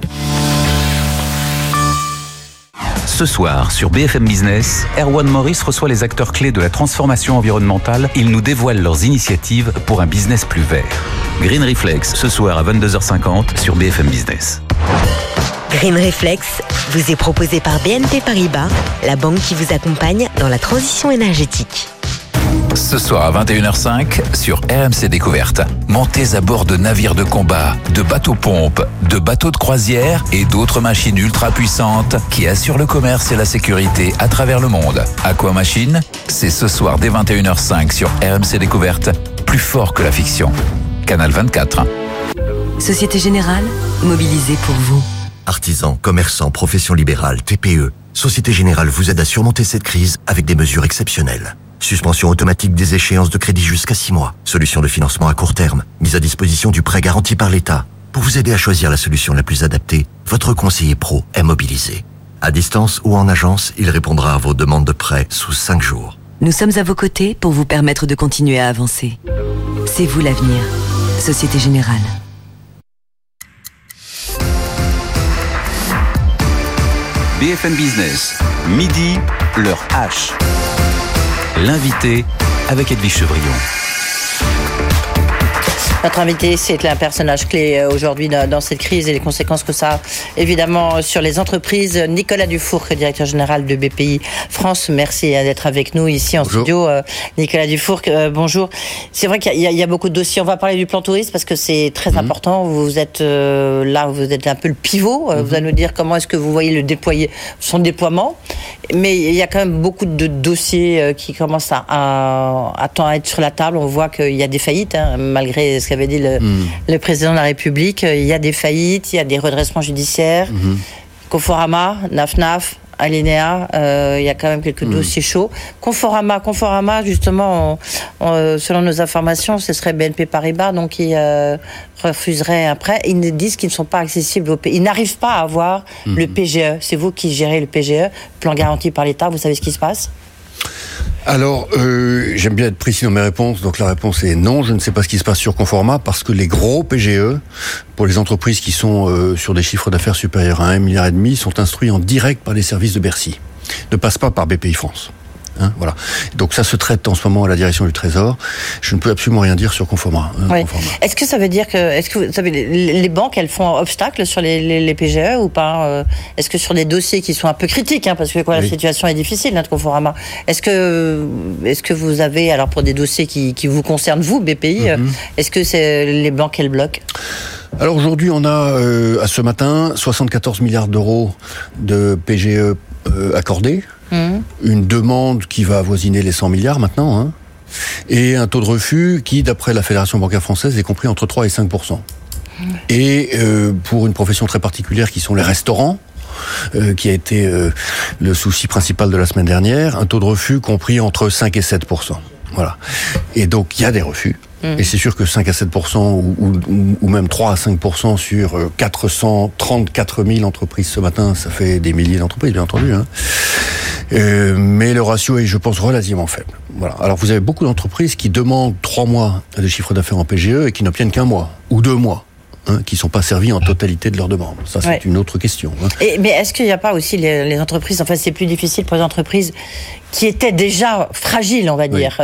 Ce soir, sur BFM Business, Erwan Maurice reçoit les acteurs clés de la transformation environnementale. Ils nous dévoilent leurs initiatives pour un business plus vert. Green Reflex, ce soir à 22h50 sur BFM Business. Green Reflex vous est proposé par BNP Paribas, la banque qui vous accompagne dans la transition énergétique. Ce soir à 21h05 sur RMC Découverte. Montez à bord de navires de combat, de bateaux-pompes, de bateaux de croisière et d'autres machines ultra puissantes qui assurent le commerce et la sécurité à travers le monde. Aquamachine, c'est ce soir dès 21h05 sur RMC Découverte, plus fort que la fiction. Canal 24. Société Générale, mobilisée pour vous. Artisans, commerçants, professions libérales, TPE, Société Générale vous aide à surmonter cette crise avec des mesures exceptionnelles. Suspension automatique des échéances de crédit jusqu'à 6 mois. Solution de financement à court terme. Mise à disposition du prêt garanti par l'État. Pour vous aider à choisir la solution la plus adaptée, votre conseiller pro est mobilisé. À distance ou en agence, il répondra à vos demandes de prêt sous 5 jours. Nous sommes à vos côtés pour vous permettre de continuer à avancer. C'est vous l'avenir. Société Générale. BFM Business, midi, l'heure H. L'invité avec Edwige Chevrillon. Notre invité, c'est un personnage clé aujourd'hui dans cette crise et les conséquences que ça a évidemment sur les entreprises. Nicolas Dufourcq, directeur général de BPI France, merci d'être avec nous ici en studio. Nicolas Dufourcq, bonjour. C'est vrai qu'il y a beaucoup de dossiers. On va parler du plan tourisme parce que c'est très important. Vous êtes là, vous êtes un peu le pivot. Vous allez nous dire comment est-ce que vous voyez son déploiement. Mais il y a quand même beaucoup de dossiers qui commencent à être sur la table. On voit qu'il y a des faillites, malgré ce qu'avait dit le président de la République. Il y a des faillites, il y a des redressements judiciaires. Conforama, NAFNAF, Alinéa, il y a quand même quelques dossiers chauds. Conforama, justement, selon nos informations, ce serait BNP Paribas, donc qui refuserait un prêt. Ils disent qu'ils ne sont pas accessibles au pays. Ils n'arrivent pas à avoir le PGE. C'est vous qui gérez le PGE, plan garanti par l'État. Vous savez ce qui se passe ? Alors, j'aime bien être précis dans mes réponses. Donc la réponse est non, je ne sais pas ce qui se passe sur Conforama parce que les gros PGE, pour les entreprises qui sont sur des chiffres d'affaires supérieurs à 1,5 milliard, sont instruits en direct par les services de Bercy. Ne passent pas par BPI France. Voilà. Donc ça se traite en ce moment à la direction du Trésor. Je ne peux absolument rien dire sur Conforama. Est-ce que ça veut dire que, vous savez, les banques, elles font obstacle sur les PGE ou pas Est-ce que sur des dossiers qui sont un peu critiques, parce que la situation est difficile de Conforama, est-ce que vous avez, alors pour des dossiers qui vous concernent, vous, BPI, est-ce que c'est les banques qu'elles bloquent ? Alors aujourd'hui, on a, à ce matin, 74 milliards d'euros de PGE accordés. Une demande qui va avoisiner les 100 milliards maintenant, et un taux de refus qui, d'après la Fédération bancaire française, est compris entre 3 et 5%. Et pour une profession très particulière qui sont les restaurants, qui a été le souci principal de la semaine dernière, un taux de refus compris entre 5 et 7%. Voilà. Et donc, il y a des refus. Et c'est sûr que 5 à 7% ou même 3 à 5% sur 434 000 entreprises ce matin, ça fait des milliers d'entreprises, bien entendu. Mais le ratio est, je pense, relativement faible. Voilà. Alors, vous avez beaucoup d'entreprises qui demandent 3 mois de chiffre d'affaires en PGE et qui n'obtiennent qu'un mois ou 2 mois. Qui ne sont pas servis en totalité de leurs demandes. Ça, c'est une autre question. Mais est-ce qu'il n'y a pas aussi les entreprises, enfin c'est plus difficile pour les entreprises qui étaient déjà fragiles, on va dire,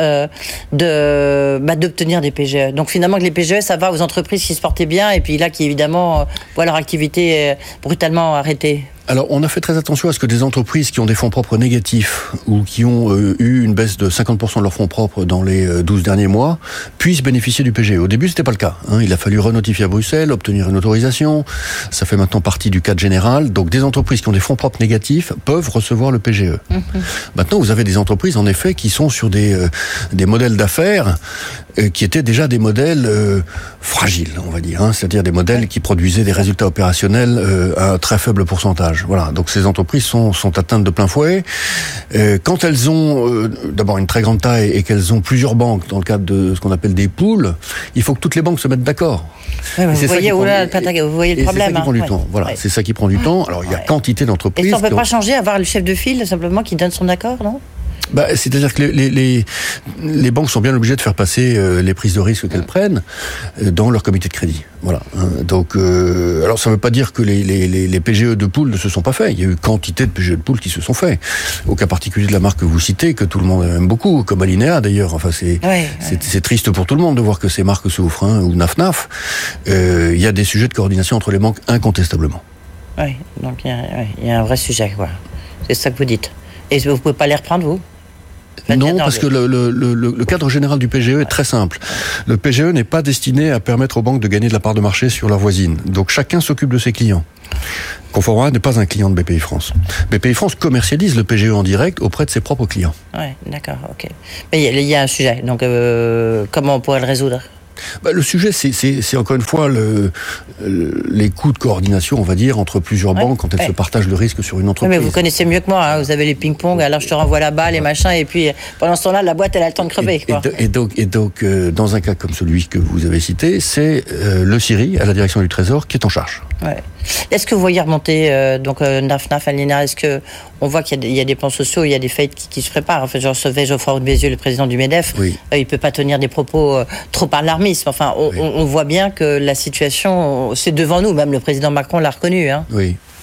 d'obtenir des PGE. Donc finalement, que les PGE, ça va aux entreprises qui se portaient bien et puis là, qui évidemment voient leur activité brutalement arrêtée. Alors, on a fait très attention à ce que des entreprises qui ont des fonds propres négatifs ou qui ont eu une baisse de 50% de leurs fonds propres dans les 12 derniers mois puissent bénéficier du PGE. Au début, c'était pas le cas. Il a fallu renotifier à Bruxelles, obtenir une autorisation. Ça fait maintenant partie du cadre général. Donc, des entreprises qui ont des fonds propres négatifs peuvent recevoir le PGE. Maintenant, vous avez des entreprises, en effet, qui sont sur des modèles d'affaires qui étaient déjà des modèles fragiles, on va dire. C'est-à-dire des modèles qui produisaient des résultats opérationnels à un très faible pourcentage. Voilà, donc ces entreprises sont atteintes de plein fouet. Quand elles ont d'abord une très grande taille et qu'elles ont plusieurs banques dans le cadre de ce qu'on appelle des pools, il faut que toutes les banques se mettent d'accord. Vous voyez le problème. C'est ça qui prend du temps. Voilà, c'est ça qui prend du temps. Alors il y a quantité d'entreprises. Et ça ne peut pas changer, avoir le chef de file simplement qui donne son accord, non ? C'est-à-dire que les banques sont bien obligées de faire passer les prises de risque qu'elles prennent dans leur comité de crédit. Voilà. Donc, alors ça ne veut pas dire que les PGE de pool ne se sont pas faits. Il y a eu quantité de PGE de pool qui se sont faits. Au cas particulier de la marque que vous citez, que tout le monde aime beaucoup, comme Alinéa d'ailleurs. Enfin, c'est triste pour tout le monde de voir que ces marques souffrent, ou NAFNAF. Il y a des sujets de coordination entre les banques incontestablement. Oui, donc il y a un vrai sujet, quoi. C'est ça que vous dites. Et vous ne pouvez pas les reprendre, vous ? Non, parce que le cadre général du PGE est très simple. Le PGE n'est pas destiné à permettre aux banques de gagner de la part de marché sur leurs voisines. Donc chacun s'occupe de ses clients. Conforama n'est pas un client de BPI France. BPI France commercialise le PGE en direct auprès de ses propres clients. Oui, d'accord, ok. Mais il y a un sujet, donc comment on pourrait le résoudre ? Le sujet, c'est encore une fois les coûts de coordination, on va dire, entre plusieurs banques quand elles se partagent le risque sur une entreprise. Mais vous connaissez mieux que moi, vous avez les ping-pong, alors je te renvoie la balle, les machins, et puis pendant ce temps-là, la boîte, elle a le temps de crever. Et donc, dans un cas comme celui que vous avez cité, c'est le CIRI, à la direction du Trésor, qui est en charge. Ouais. Est-ce que vous voyez remonter NAFNAF, Alinéa, est-ce que on voit qu'il y a des plans sociaux, il y a des failles qui se préparent. En fait, je recevais Geoffroy Bézieux, le président du MEDEF. Oui. Il peut pas tenir des propos trop alarmistes. Enfin, on voit bien que la situation, c'est devant nous. Même le président Macron l'a reconnu. Oui.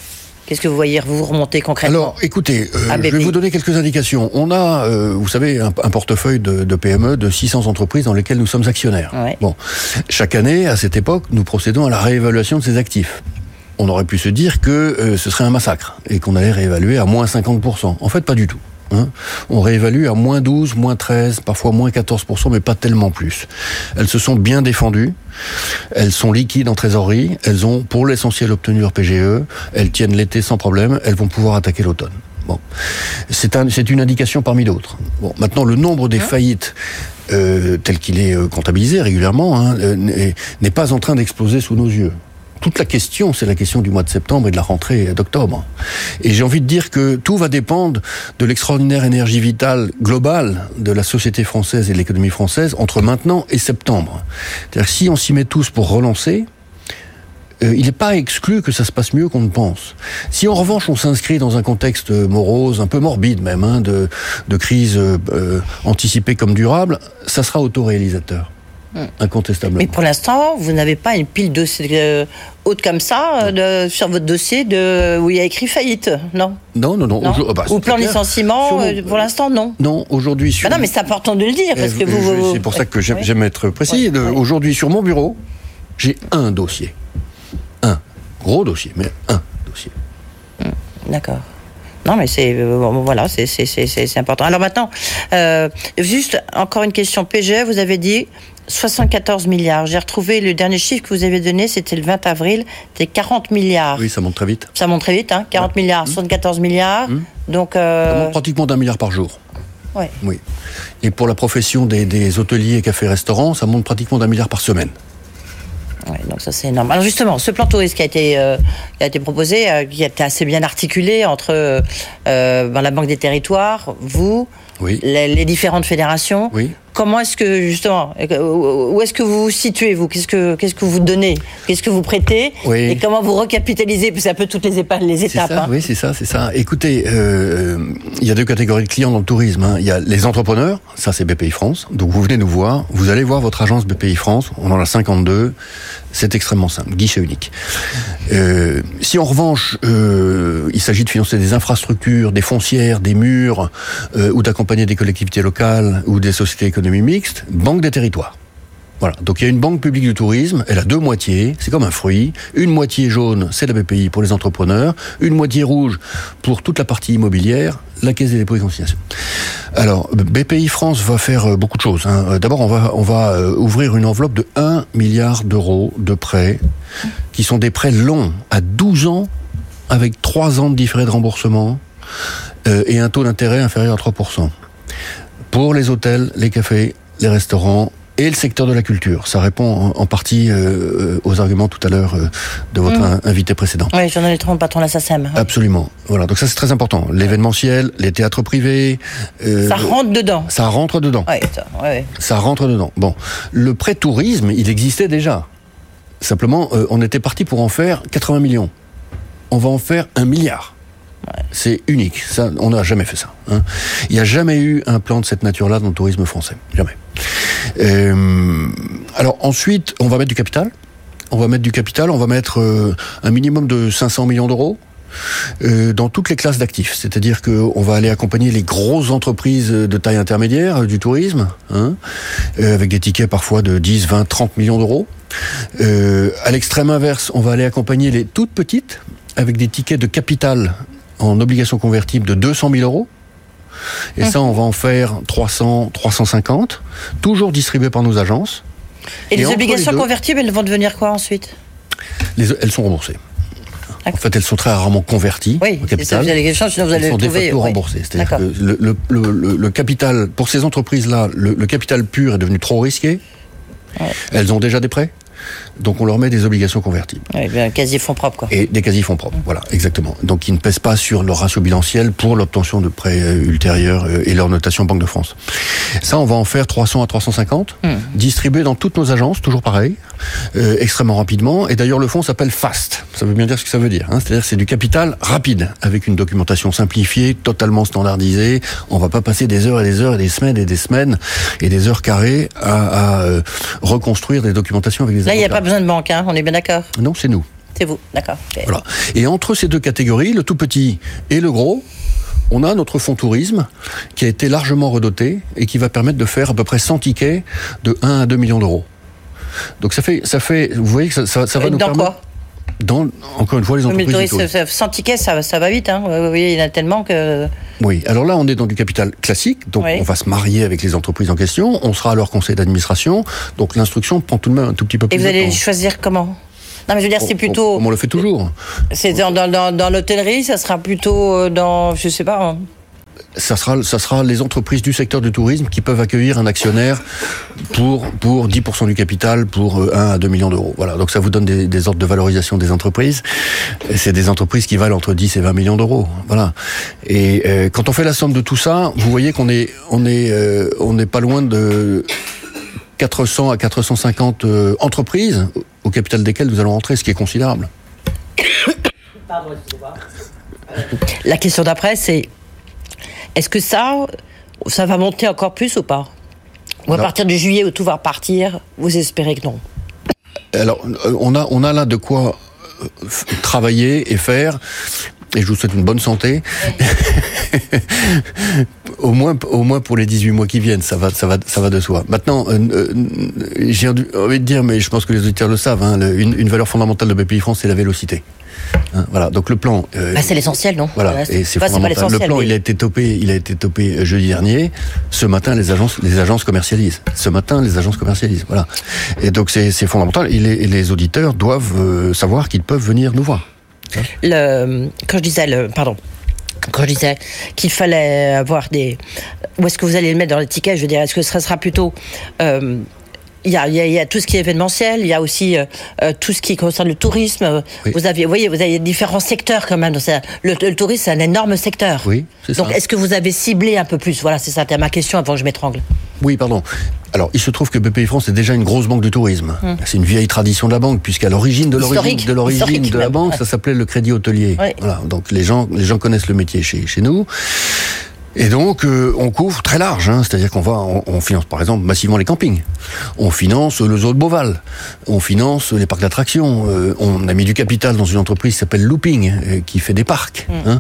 Qu'est-ce que vous voyez vous remonter concrètement? Alors, écoutez, je vais vous donner quelques indications. On a, vous savez, un portefeuille de PME de 600 entreprises dans lesquelles nous sommes actionnaires. Ouais. Bon, chaque année, à cette époque, nous procédons à la réévaluation de ces actifs. On aurait pu se dire que ce serait un massacre et qu'on allait réévaluer à moins 50%. En fait, pas du tout. On réévalue à moins 12, moins 13, parfois moins 14%, mais pas tellement plus. Elles se sont bien défendues, elles sont liquides en trésorerie, elles ont pour l'essentiel obtenu leur PGE, elles tiennent l'été sans problème, elles vont pouvoir attaquer l'automne. Bon, c'est une indication parmi d'autres. Bon, maintenant le nombre des faillites tel qu'il est comptabilisé régulièrement n'est pas en train d'exploser sous nos yeux. Toute la question, c'est la question du mois de septembre et de la rentrée d'octobre. Et j'ai envie de dire que tout va dépendre de l'extraordinaire énergie vitale globale de la société française et de l'économie française entre maintenant et septembre. C'est-à-dire si on s'y met tous pour relancer, il n'est pas exclu que ça se passe mieux qu'on ne pense. Si en revanche on s'inscrit dans un contexte morose, un peu morbide même, de crise anticipée comme durable, ça sera autoréalisateur. Incontestablement. Mais pour l'instant, vous n'avez pas une pile de haute comme ça sur votre dossier où il y a écrit faillite, non? Non. Ou plan licenciement, pour l'instant, non. Non, aujourd'hui... non, mais c'est important de le dire, parce que vous... C'est pour ça que j'aime être précis. Aujourd'hui, sur mon bureau, j'ai un dossier. Un. Gros dossier, mais un dossier. D'accord. Non, mais c'est voilà, c'est important. Alors maintenant, juste encore une question PGE. Vous avez dit 74 milliards. J'ai retrouvé le dernier chiffre que vous avez donné, c'était le 20 avril, c'était 40 milliards. Oui, ça monte très vite. Ça monte très vite, 40 milliards, 74 milliards. Donc ça monte pratiquement d'1 milliard par jour. Ouais. Oui. Et pour la profession des hôteliers, cafés, restaurants, ça monte pratiquement d'1 milliard par semaine. Ouais, donc ça c'est énorme. Alors justement, ce plan tourisme qui a été proposé, qui a été assez bien articulé entre la Banque des Territoires, vous, oui, les différentes fédérations. Oui. Comment est-ce que justement, où est-ce que vous vous situez vous? Qu'est-ce que vous donnez? Qu'est-ce que vous prêtez? Oui. Et comment vous recapitalisez? Parce que c'est un peu toutes les étapes. Ça, oui, c'est ça. Écoutez, il y a deux catégories de clients dans le tourisme. Il y a les entrepreneurs, ça c'est BPI France. Donc vous venez nous voir, vous allez voir votre agence BPI France. On en a 52. C'est extrêmement simple, guichet unique. Si en revanche, il s'agit de financer des infrastructures, des foncières, des murs, ou d'accompagner des collectivités locales ou des sociétés économiques mixtes, Banque des Territoires. Voilà. Donc il y a une banque publique du tourisme, elle a deux moitiés, c'est comme un fruit. Une moitié jaune, c'est la BPI pour les entrepreneurs, une moitié rouge pour toute la partie immobilière, la Caisse des dépôts et consignations. Alors, BPI France va faire beaucoup de choses. D'abord, on va ouvrir une enveloppe de 1 milliard d'euros de prêts, qui sont des prêts longs, à 12 ans, avec 3 ans de différé de remboursement, et un taux d'intérêt inférieur à 3%. Pour les hôtels, les cafés, les restaurants, et le secteur de la culture. Ça répond en partie aux arguments tout à l'heure de votre invité précédent. Oui, j'en ai le patron de la SACEM. Absolument. Voilà, donc ça c'est très important. L'événementiel, les théâtres privés... ça rentre dedans. Ça rentre dedans. Oui, ça rentre dedans. Bon, le prêt tourisme, il existait déjà. Simplement, on était parti pour en faire 80 millions. On va en faire 1 milliard. Ouais. C'est unique. Ça, on n'a jamais fait ça. Il n'y a jamais eu un plan de cette nature-là dans le tourisme français. Jamais. Alors ensuite, on va mettre du capital. On va mettre un minimum de 500 millions d'euros dans toutes les classes d'actifs. C'est-à-dire qu'on va aller accompagner les grosses entreprises de taille intermédiaire du tourisme, avec des tickets parfois de 10, 20, 30 millions d'euros. À l'extrême inverse, on va aller accompagner les toutes petites avec des tickets de capital en obligations convertibles de 200 000 euros. Et ça, on va en faire 300, 350, toujours distribués par nos agences. Et les obligations convertibles, elles vont devenir quoi ensuite? Elles sont remboursées. En fait, elles sont très rarement converties au capital. Sinon vous allez elles sont de facto remboursées. C'est-à-dire que le capital, pour ces entreprises-là, le capital pur est devenu trop risqué. Ouais. Elles ont déjà des prêts. Donc on leur met des obligations convertibles. Oui, un quasi-fonds propres, quoi. Et des quasi-fonds propres, voilà, exactement. Donc ils ne pèsent pas sur leur ratio bilanciel pour l'obtention de prêts ultérieurs et leur notation Banque de France. Ça, on va en faire 300 à 350, distribués dans toutes nos agences, toujours pareil, extrêmement rapidement. Et d'ailleurs, le fonds s'appelle FAST. Ça veut bien dire ce que ça veut dire. C'est-à-dire que c'est du capital rapide, avec une documentation simplifiée, totalement standardisée. On va pas passer des heures et des heures et des semaines et des semaines et des heures carrées à reconstruire des documentations avec des Là, il n'y a pas besoin de banque, on est bien d'accord? Non, c'est nous. C'est vous, d'accord. Voilà. Et entre ces deux catégories, le tout petit et le gros, on a notre fonds tourisme qui a été largement redoté et qui va permettre de faire à peu près 100 tickets de 1 à 2 millions d'euros. Donc ça fait, vous voyez que ça va nous permettre... Quoi encore une fois, les entreprises du tourisme. 100 tickets, ça va vite. Hein. Oui, il y en a tellement que... Oui, alors là, on est dans du capital classique, donc on va se marier avec les entreprises en question, on sera à leur conseil d'administration, donc l'instruction prend tout de même un tout petit peu plus de temps. Et vous allez choisir comment ? Non, mais je veux dire, c'est plutôt... On le fait toujours. C'est dans l'hôtellerie, ça sera plutôt dans... Je sais pas... Ça sera les entreprises du secteur du tourisme qui peuvent accueillir un actionnaire pour 10% du capital, pour 1 à 2 millions d'euros. Voilà, donc ça vous donne des ordres de valorisation des entreprises. Et c'est des entreprises qui valent entre 10 et 20 millions d'euros. Voilà. Et quand on fait la somme de tout ça, vous voyez qu'on est pas loin de 400 à 450 entreprises au capital desquelles nous allons rentrer, ce qui est considérable. Pardon, excusez-moi. La question d'après, c'est... Est-ce que ça va monter encore plus ou pas ? Ou à partir de juillet où tout va repartir, vous espérez que non ? Alors, on a là de quoi travailler et faire, et je vous souhaite une bonne santé. au moins pour les 18 mois qui viennent, ça va de soi. Maintenant, j'ai envie de dire, mais je pense que les auditeurs le savent, hein, une valeur fondamentale de BPIFrance, c'est la vélocité. Hein, voilà, donc le plan. C'est l'essentiel, non ? Voilà, et c'est fondamental. Le plan, il a été topé jeudi dernier. Ce matin, les agences commercialisent. Voilà. Et donc c'est fondamental. Et les auditeurs doivent savoir qu'ils peuvent venir nous voir. Quand je disais qu'il fallait avoir où est-ce que vous allez le mettre dans les tickets ? Je veux dire, est-ce que ça sera plutôt... Il y a tout ce qui est événementiel, il y a aussi tout ce qui concerne le tourisme. Oui. Vous avez différents secteurs quand même. Le tourisme, c'est un énorme secteur. Oui, c'est donc, ça. est-ce que vous avez ciblé un peu plus ? Voilà, c'est ça, c'était ma question avant que je m'étrangle. Oui, pardon. Alors, il se trouve que BPIFrance est déjà une grosse banque du tourisme. C'est une vieille tradition de la banque, puisqu'à l'origine de la banque, ça s'appelait le crédit hôtelier. Oui. Voilà, donc les gens connaissent le métier chez nous. Et donc, on couvre très large, hein, c'est-à-dire on finance par exemple massivement les campings, on finance le zoo de Beauval, on finance les parcs d'attractions, on a mis du capital dans une entreprise qui s'appelle Looping, qui fait des parcs. Hein.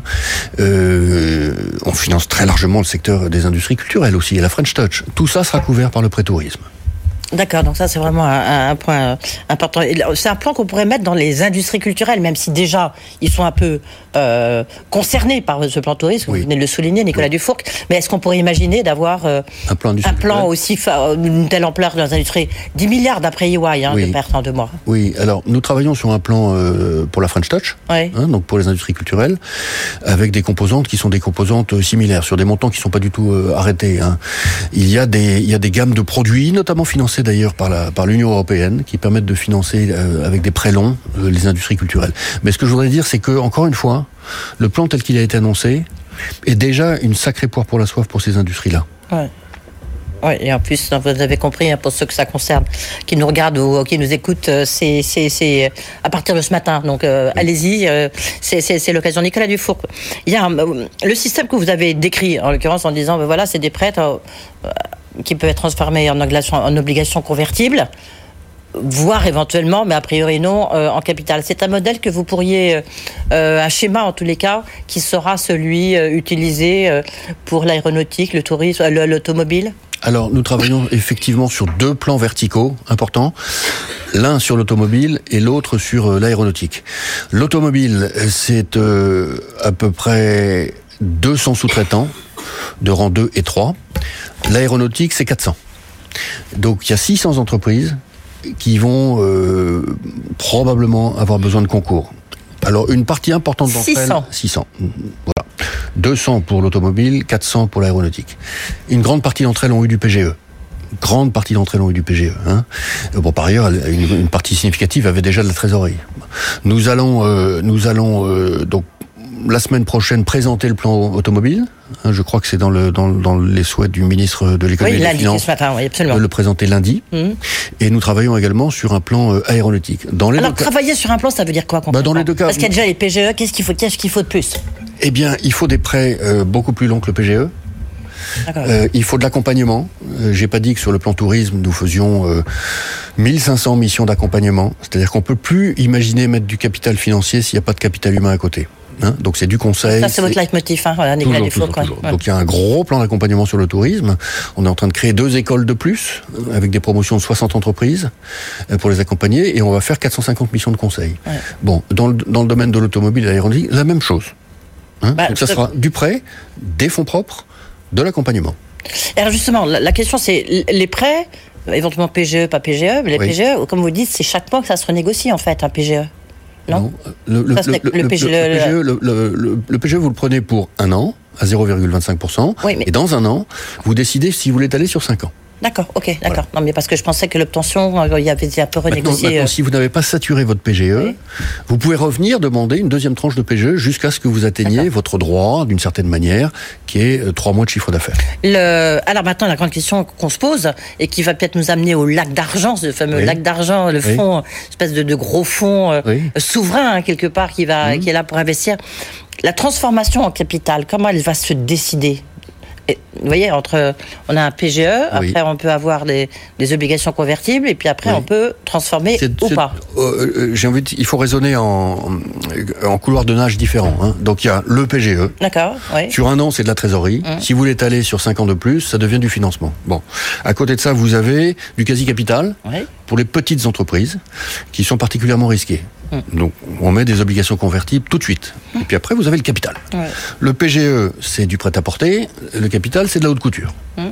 On finance très largement le secteur des industries culturelles aussi, et la French Touch. Tout ça sera couvert par le prêt-tourisme. D'accord, donc ça c'est vraiment un point important. C'est un plan qu'on pourrait mettre dans les industries culturelles, même si déjà ils sont un peu concernés par ce plan tourisme. Vous venez de le souligner, Nicolas Dufourcq. Mais est-ce qu'on pourrait imaginer d'avoir un plan aussi d'une telle ampleur dans les industries, 10 milliards d'après EY de pertes en 2 mois. Oui, alors nous travaillons sur un plan pour la French Touch, donc pour les industries culturelles, avec des composantes qui sont des composantes similaires, sur des montants qui ne sont pas du tout arrêtés. Hein. Il y a des gammes de produits, notamment financées d'ailleurs par l'Union européenne, qui permettent de financer avec des prêts longs les industries culturelles. Mais ce que je voudrais dire, c'est que, encore une fois, le plan tel qu'il a été annoncé est déjà une sacrée poire pour la soif pour ces industries-là. Oui, et en plus, vous avez compris, pour ceux que ça concerne, qui nous regardent ou qui nous écoutent, c'est à partir de ce matin. Donc, allez-y, c'est l'occasion. Nicolas Dufourcq, il y a le système que vous avez décrit, en l'occurrence, en disant, voilà, c'est des prêts qui peuvent être transformés en obligations convertibles, voire éventuellement, mais a priori non, en capital. C'est un modèle que vous pourriez, un schéma en tous les cas, qui sera celui utilisé pour l'aéronautique, le tourisme, l'automobile ? Alors, nous travaillons effectivement sur 2 plans verticaux importants. L'un sur l'automobile et l'autre sur l'aéronautique. L'automobile, c'est à peu près 200 sous-traitants de rang 2 et 3. L'aéronautique, c'est 400. Donc, il y a 600 entreprises qui vont probablement avoir besoin de concours. Alors, une partie importante d'entre elles... 600. Voilà. 200 pour l'automobile, 400 pour l'aéronautique. Une grande partie d'entre elles ont eu du PGE. Hein. Bon, par ailleurs, une partie significative avait déjà de la trésorerie. Nous allons donc la semaine prochaine présenter le plan automobile. Je crois que c'est dans les souhaits du ministre de l'économie et des finances. Ce matin, oui, absolument. De le présenter lundi. Et nous travaillons également sur un plan aéronautique. Travailler sur un plan, ça veut dire quoi concrètement ? Dans les 2 cas. Parce qu'il y a déjà les PGE, qu'est-ce qu'il faut de plus ? Eh bien, il faut des prêts beaucoup plus longs que le PGE. Il faut de l'accompagnement. J'ai pas dit que sur le plan tourisme, nous faisions 1500 missions d'accompagnement. C'est-à-dire qu'on peut plus imaginer mettre du capital financier s'il n'y a pas de capital humain à côté. Donc c'est du conseil. Ça c'est votre leitmotiv, voilà, Nicolas Dufour. Toujours. Ouais. Donc il y a un gros plan d'accompagnement sur le tourisme. On est en train de créer 2 écoles de plus, avec des promotions de 60 entreprises pour les accompagner, et on va faire 450 missions de conseil. Ouais. Bon, dans le domaine de l'automobile et de l'aéronautique, la même chose. Donc ça sera du prêt, des fonds propres, de l'accompagnement. Alors justement, la question c'est les prêts, éventuellement PGE, pas PGE, mais les PGE, comme vous dites, c'est chaque mois que ça se renégocie en fait, un PGE. Non. Le PGE, vous le prenez pour 1 an, à 0,25%, et dans 1 an, vous décidez si vous voulez aller sur 5 ans. D'accord, ok, d'accord. Voilà. Non, mais parce que je pensais que l'obtention, il y avait un peu renégocié. Maintenant, si vous n'avez pas saturé votre PGE, vous pouvez revenir demander une deuxième tranche de PGE jusqu'à ce que vous atteigniez votre droit, d'une certaine manière, qui est 3 mois de chiffre d'affaires. Alors maintenant, la grande question qu'on se pose, et qui va peut-être nous amener au lac d'argent, ce fameux lac d'argent, le fonds, espèce de gros fonds souverain, quelque part, qui est là pour investir. La transformation en capital, comment elle va se décider ? Et, vous voyez, on a un PGE, après on peut avoir des obligations convertibles, et puis après on peut transformer ou pas. J'ai envie il faut raisonner en couloirs de nage différents. Donc il y a le PGE. D'accord. Oui. Sur 1 an, c'est de la trésorerie. Si vous voulez aller sur 5 ans de plus, ça devient du financement. Bon. À côté de ça, vous avez du quasi-capital pour les petites entreprises qui sont particulièrement risquées. Donc, on met des obligations convertibles tout de suite. Et puis après, vous avez le capital. Le PGE, c'est du prêt-à-porter. Le capital, c'est de la haute couture.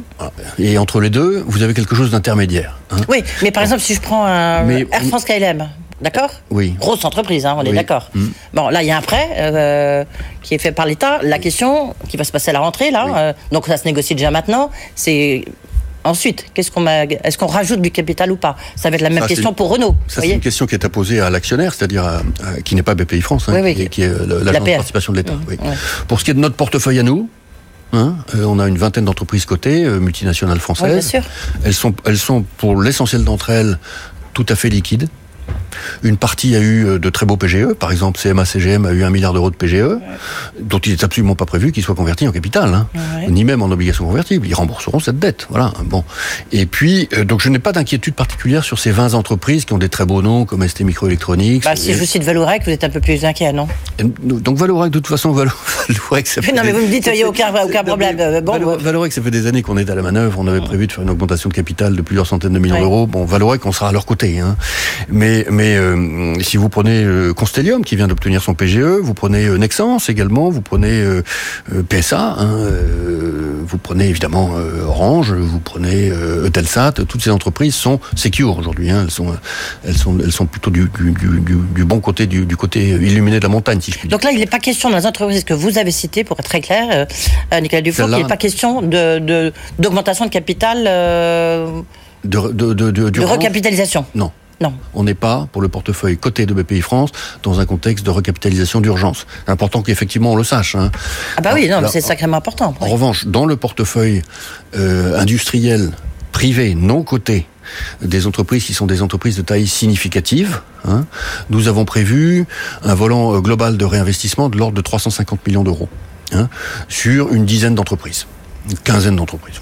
Et entre les deux, vous avez quelque chose d'intermédiaire. Oui, mais par exemple, si je prends Air France KLM, d'accord ? Oui. Grosse entreprise, on est d'accord. Bon, là, il y a un prêt qui est fait par l'État. La question qui va se passer à la rentrée, là, donc ça se négocie déjà maintenant, c'est... Ensuite, est-ce qu'on rajoute du capital ou pas ? Ça va être la même question pour Renault. Ça, c'est une question qui est à poser à l'actionnaire, c'est-à-dire qui n'est pas BPI France, qui est l'agence de participation de l'État. Pour ce qui est de notre portefeuille à nous, on a une 20aine d'entreprises cotées, multinationales françaises. Bien sûr. Elles sont, pour l'essentiel d'entre elles, tout à fait liquides. Une partie a eu de très beaux PGE, par exemple CMA-CGM a eu 1 milliard d'euros de PGE, dont il n'est absolument pas prévu qu'ils soient convertis en capital, ni même en obligations convertibles. Ils rembourseront cette dette, voilà. Bon. Et puis, donc je n'ai pas d'inquiétude particulière sur ces 20 entreprises qui ont des très beaux noms, comme ST Microelectronics. Si je vous cite Vallourec, vous êtes un peu plus inquiet, non ? Donc Vallourec, de toute façon, Vallourec, ça fait... Non, mais vous me dites, il n'y a aucun problème. Vallourec, ça fait des années qu'on est à la manœuvre, on avait prévu de faire une augmentation de capital de plusieurs centaines de millions d'euros. Bon, Vallourec, on sera à leur côté, Mais si vous prenez Constellium qui vient d'obtenir son PGE, vous prenez Nexans également, vous prenez PSA, vous prenez évidemment Orange, vous prenez Eutelsat, toutes ces entreprises sont secure aujourd'hui. Elles sont plutôt du bon côté, du côté illuminé de la montagne, si je puis dire. Donc là, il n'est pas question dans les entreprises que vous avez citées, pour être très clair, Nicolas Dufour, il n'est pas question d'augmentation de capital, de recapitalisation. Non. On n'est pas, pour le portefeuille coté de BPI France, dans un contexte de recapitalisation d'urgence. C'est important qu'effectivement on le sache. Mais c'est sacrément important. En revanche, dans le portefeuille industriel privé non coté des entreprises qui sont des entreprises de taille significative, nous avons prévu un volant global de réinvestissement de l'ordre de 350 millions d'euros sur une dizaine d'entreprises. Une quinzaine d'entreprises.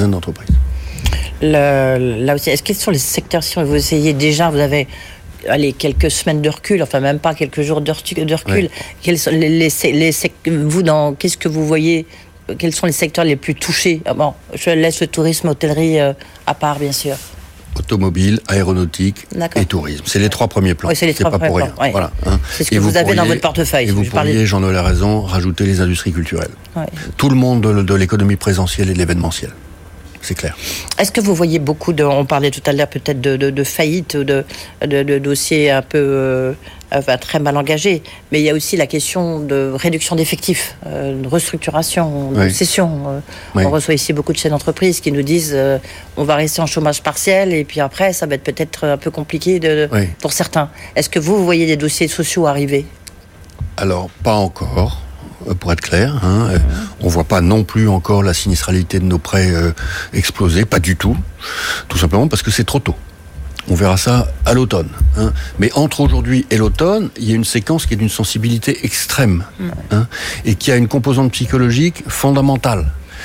Là aussi, quels sont les secteurs, si vous essayez déjà, vous avez quelques semaines de recul, enfin même pas quelques jours de recul, quels sont qu'est-ce que vous voyez, quels sont les secteurs les plus touchés ? Je laisse le tourisme, l'hôtellerie à part, bien sûr. Automobile, aéronautique et tourisme. C'est les 3 premiers plans. C'est pas pour rien. Voilà, c'est ce que vous avez dans votre portefeuille. Et vous pourriez, Jean-Noël a raison, rajouter les industries culturelles. Tout le monde de l'économie présentielle et de l'événementiel. C'est clair. Est-ce que vous voyez beaucoup on parlait tout à l'heure peut-être de faillites ou de dossiers un peu très mal engagés, mais il y a aussi la question de réduction d'effectifs, de restructuration, de cession. On reçoit ici beaucoup de chefs d'entreprise qui nous disent on va rester en chômage partiel et puis après ça va être peut-être un peu compliqué pour certains. Est-ce que vous voyez des dossiers sociaux arriver ? Alors, pas encore. Pour être clair, on voit pas non plus encore la sinistralité de nos prêts exploser, pas du tout simplement parce que c'est trop tôt. On verra ça à l'automne. Mais entre aujourd'hui et l'automne, il y a une séquence qui est d'une sensibilité extrême et qui a une composante psychologique fondamentale.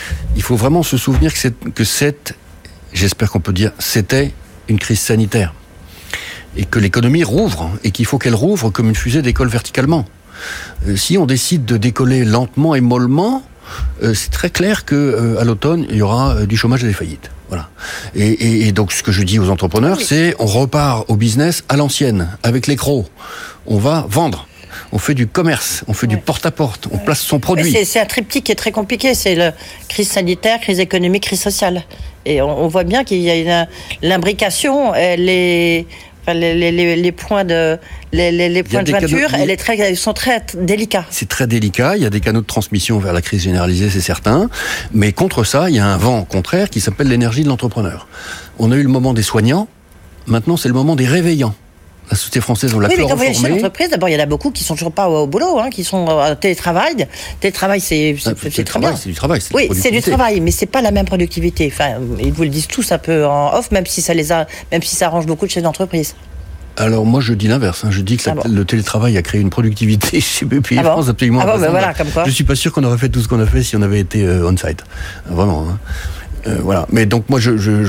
il faut vraiment se souvenir j'espère qu'on peut dire, c'était une crise sanitaire. Et que l'économie rouvre, et qu'il faut qu'elle rouvre comme une fusée décolle verticalement. Si on décide de décoller lentement et mollement, c'est très clair que à l'automne, il y aura du chômage et des faillites. Voilà. Et donc, ce que je dis aux entrepreneurs, c'est on repart au business à l'ancienne, avec les crocs. On va vendre. On fait du commerce, on fait du porte-à-porte, on place son produit. C'est un triptyque qui est très compliqué. C'est la crise sanitaire, crise économique, crise sociale. Et on voit bien qu'il y a l'imbrication, les points de jointure, ils sont très délicats. C'est très délicat. Il y a des canaux de transmission vers la crise généralisée, c'est certain. Mais contre ça, il y a un vent contraire qui s'appelle l'énergie de l'entrepreneur. On a eu le moment des soignants. Maintenant, c'est le moment des réveillants. La société française, on l'a chloroformée. Mais quand vous voyez chez l'entreprise, d'abord, il y en a beaucoup qui sont toujours pas au boulot, qui sont en télétravail. Télétravail, c'est très bien. C'est du travail. Oui, c'est du travail, mais c'est pas la même productivité. Enfin, ils vous le disent tous un peu en off, même si ça arrange beaucoup de chefs d'entreprise. Alors moi je dis l'inverse, je dis que le télétravail a créé une productivité chez BPI France absolument impressionnante. Voilà, comme quoi. Je suis pas sûr qu'on aurait fait tout ce qu'on a fait si on avait été on-site. Vraiment. Voilà. Mais donc moi je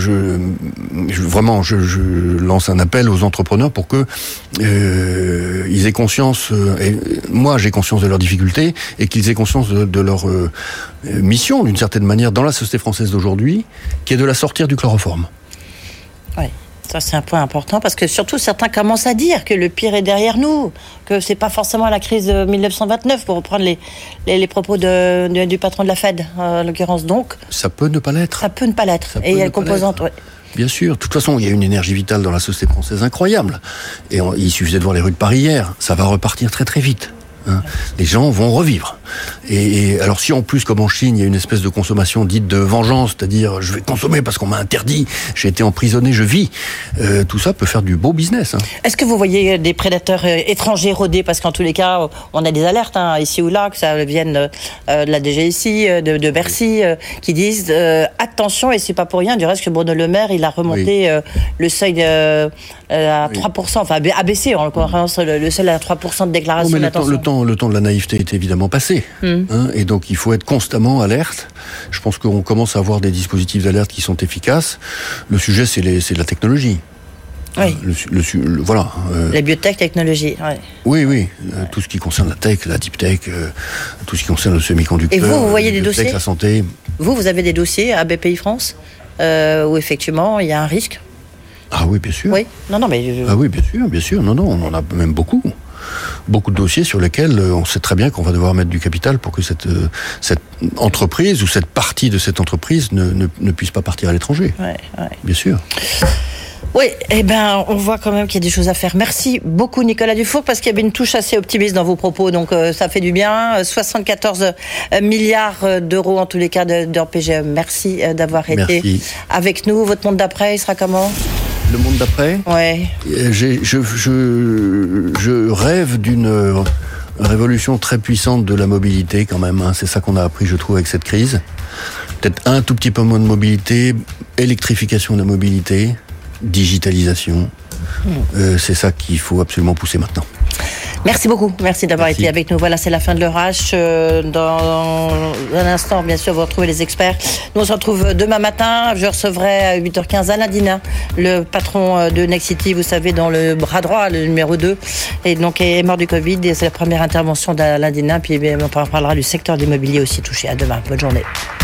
lance un appel aux entrepreneurs pour que ils aient conscience, et moi j'ai conscience de leurs difficultés, et qu'ils aient conscience de leur mission d'une certaine manière dans la société française d'aujourd'hui, qui est de la sortir du chloroforme. Oui. Ça, c'est un point important, parce que surtout certains commencent à dire que le pire est derrière nous, que c'est pas forcément la crise de 1929, pour reprendre les propos du patron de la Fed, en l'occurrence. Donc, ça peut ne pas l'être. Ça peut ne pas l'être. Et il y a une composante. Ouais. Bien sûr. De toute façon, il y a une énergie vitale dans la société française incroyable. Et il suffisait de voir les rues de Paris hier. Ça va repartir très très vite. Les gens vont revivre. Et alors si en plus, comme en Chine, il y a une espèce de consommation dite de vengeance, c'est-à-dire je vais consommer parce qu'on m'a interdit, j'ai été emprisonné, je vis, tout ça peut faire du beau business. Est-ce que vous voyez des prédateurs étrangers rôder? Parce qu'en tous les cas, on a des alertes ici ou là, que ça vienne de la DGSI, de Bercy, qui disent attention, et c'est pas pour rien, du reste que Bruno Le Maire, il a remonté le seuil à 3%, enfin abaissé en l'occurrence le seuil à 3% de déclaration d'intention. Le temps de la naïveté est évidemment passé. Et donc il faut être constamment alerte. Je pense qu'on commence à avoir des dispositifs d'alerte qui sont efficaces. Le sujet, c'est la technologie. Oui. Voilà. La biotech, technologie. Ouais. Oui. Tout ce qui concerne la tech, la deep tech, tout ce qui concerne le semi-conducteur. Et vous voyez des dossiers? La santé. Vous avez des dossiers à BPI France où effectivement il y a un risque? Ah oui, bien sûr. Oui. Non, mais. Ah oui, bien sûr. Non, on en a même beaucoup. Beaucoup de dossiers sur lesquels on sait très bien qu'on va devoir mettre du capital pour que cette entreprise ou cette partie de cette entreprise ne puisse pas partir à l'étranger. Ouais. Bien sûr. Oui, on voit quand même qu'il y a des choses à faire. Merci beaucoup Nicolas Dufour, parce qu'il y avait une touche assez optimiste dans vos propos, donc ça fait du bien. 74 milliards d'euros en tous les cas de PGE. Merci d'avoir été avec nous. Votre monde d'après, il sera comment ? Le monde d'après ? Ouais. Je rêve d'une révolution très puissante de la mobilité quand même. C'est ça qu'on a appris, je trouve, avec cette crise. Peut-être un tout petit peu moins de mobilité, électrification de la mobilité, digitalisation. C'est ça qu'il faut absolument pousser maintenant. Merci beaucoup, merci d'avoir été avec nous. Voilà, c'est la fin de l'Orage. Dans un instant, bien sûr, vous retrouvez les experts. Nous, on se retrouve demain matin. Je recevrai à 8h15 Alain Dina, le patron de Nexity, vous savez, dans le bras droit, le numéro 2, et donc est mort du Covid. Et c'est la première intervention d'Alain Dina. Puis on parlera du secteur de l'immobilier aussi touché. À demain. Bonne journée.